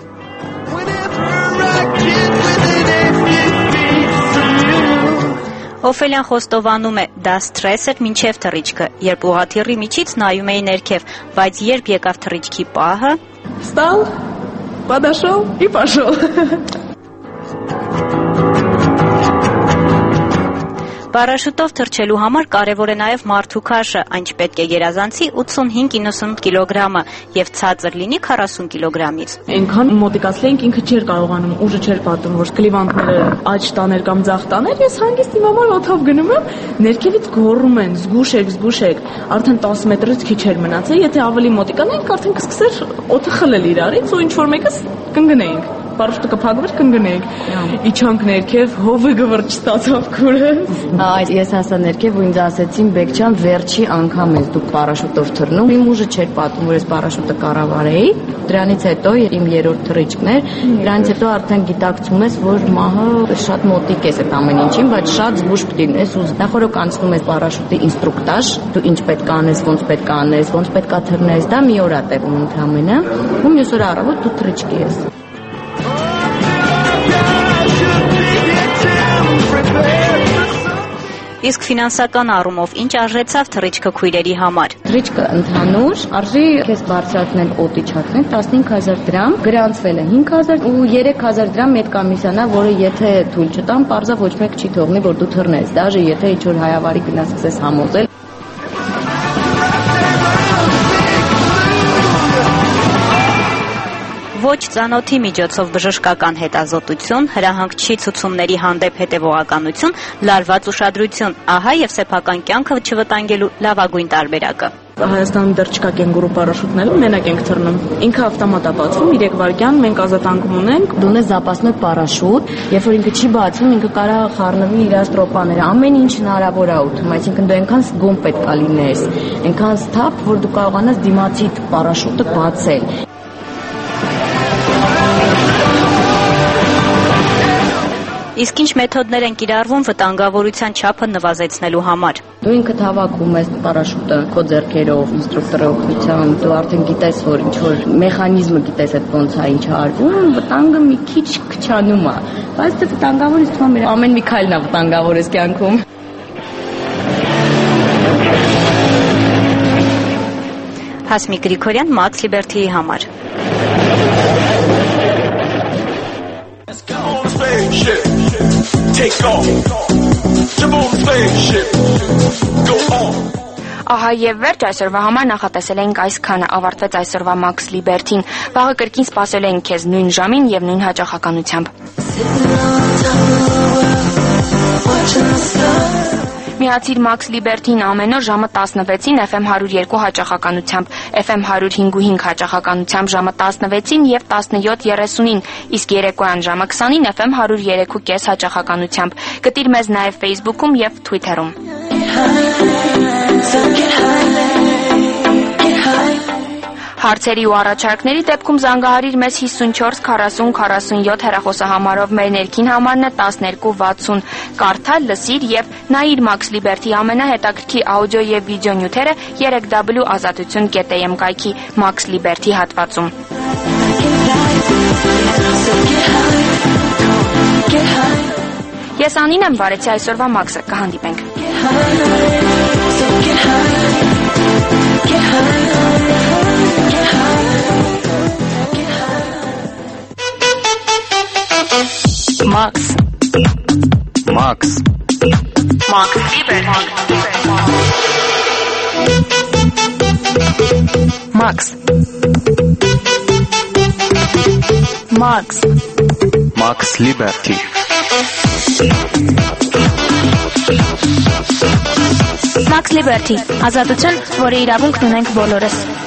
Օֆելիան խոստովանում է, դա սթրես էր մինչև թռիչքը, երբ ուղղաթիռի միջից նայում էի ներքև, բայց երբ եկավ թռիչքի պահը, Встал, подошел и пошел. Պարաշուտով թռչելու համար կարևոր է նաև մարդու քաշը, այն չպետք է գերազանցի 85-90 կիլոգրամը եւ ցածր լինի 40 կիլոգրամից։ Այնքան մոտիկացլենք ինքը չէր կարողանում, ուժը չէր պատում, որ կլիվանտները աջ տաներ կամ ձախ տաներ, ես հանգիստ իմ համար օդով գնում եմ, ներքևից գոռում են, զգուշ եք, արդեն 10 մետրից քիչ էր մնացել, եթե ավելի մոտիկանայինք, արդեն կսկսեր օդը խլել իրարից ու ինչ որ մեկս կընկնեինք։ Պարաշուտը կփակվեր կընկնեինք։ Իջանք ներքև, հովը գվրճ ստացավ քուրը։ Այդ ես հասա ներքև ու ինձ ասեցին Բեկչյան վերջի անգամ ես դու պարաշուտով թռնում։ Իմ ուժը չէր պատում, որ ես պարաշուտը կառավարեի։ Դրանից հետո իմ երրորդ թռիչքն էր։ Դրանից հետո արդեն գիտակցում ես, որ մահը շատ մոտիկ է այդ ամեն ինչին, բայց շատ զգուշ պետք է լինես ու նախորդ անցնում ես պարաշուտի ինստրուկտաժ, դու ինչ պետք է անես, ոնց պետք է անես, ոնց պետք է թռնես, դա մի օր է տևում ընդհանրապես, ու մյուս օրը առավոտ դու թռիչքի ես։ Իսկ ֆինանսական առումով ինչ արժեցավ թռիչքը քույրերի համար։ Թռիչքը ընդհանուր արժի քեզ բարձրացնել օդի չափին 15000 դրամ, գրանցվել է 5000 ու 3000 դրամ մեդկամիսիանա, որը եթե թույլ չտան, պարզա ոչ մեկ չի թողնի, որ դու թռնես, դաժե եթե ինչ որ հայավարի գնաս սկսես համոզել։ Ոչ ծանոթի միջոցով բժշկական հետազոտություն, հրահանգչի ցուցումների հանդեպ հետևողականություն, լարված ուշադրություն, ահա եւ սեփական կյանքը չվտանգելու լավագույն տարբերակը։ Հայաստանում դեռ չկա կենգուրու պարաշուտներ, մենակ ենք թռնում։ Ինքը ավտոմատ է բացվում, 3 վայրկյան, մենք ազատանկում ունենք։ Դու ունես զապասնոյ պարաշուտ, երբ որ ինքը չի բացվում, ինքը կարող է խառնվի իր ստրոպաները, ամեն ինչ հնարավոր է ուտում, այսինքն դու այնքան զգոմ պետք է լինես, այնքան սթափ, որ դու կարողանաս դիմացի պարաշուտը բացել։ Իսկ ինչ մեթոդներ են կիրառվում վտանգավորության չափը նվազեցնելու համար։ Դու ինքդ հավաքում ես պարաշուտը քո ձեռքերով, ինստրուկտորի օգնությամբ, դու արդեն գիտես, որ ինչ որ մեխանիզմը գիտես այդ ոնց է ինչ արվում, վտանգը մի քիչ քչանում է։ Բայց դե վտանգավոր իսկ մեր ամեն մի քայլն է վտանգավոր ես կյանքում։ Հասմիկ Գրիգորյան, Max Liberty-ի համար։ Take off. Jump on the spaceship. Go on. Ահա եւ վերջ այսօրվա համար նախատեսել ենք այսքանը, ավարտվեց այսօրվա Max Liberty-ն։ Վաղը կրկին սպասել ենք քեզ նույն ժամին եւ նույն հաճախականությամբ։ Միացիր Max Liberty-ն ամեն օր ժամը 16-ին FM 102 հաճախականությամբ, FM 105.5 հաճախականությամբ ժամը 16-ին եւ 17:30-ին, իսկ երեկոյան ժամը 20-ին FM 103.5 հաճախականությամբ։ Գտիր մեզ նաեւ Facebook-ում եւ Twitter-ում։ Հարցերի ու առաջարկների դեպքում զանգահարիր մեզ 54 40 47 հեռախոսահամարով, մեր ներքին համարն է 1260։ Կարդալ, լսիր եւ նայիր Max Liberty ամենահետաքրքիր աուդիո եւ վիդեո նյութերը 3w.azatutun.am կայքի Max Liberty հատվածում։ Ես Անին եմ, վարեցի այսօրվա Max-ը, կհանդիպենք։ Max. Max Liberty. Max. Max Liberty. Max Liberty. Ազատություն, որի իրավունքն ունենք բոլորս։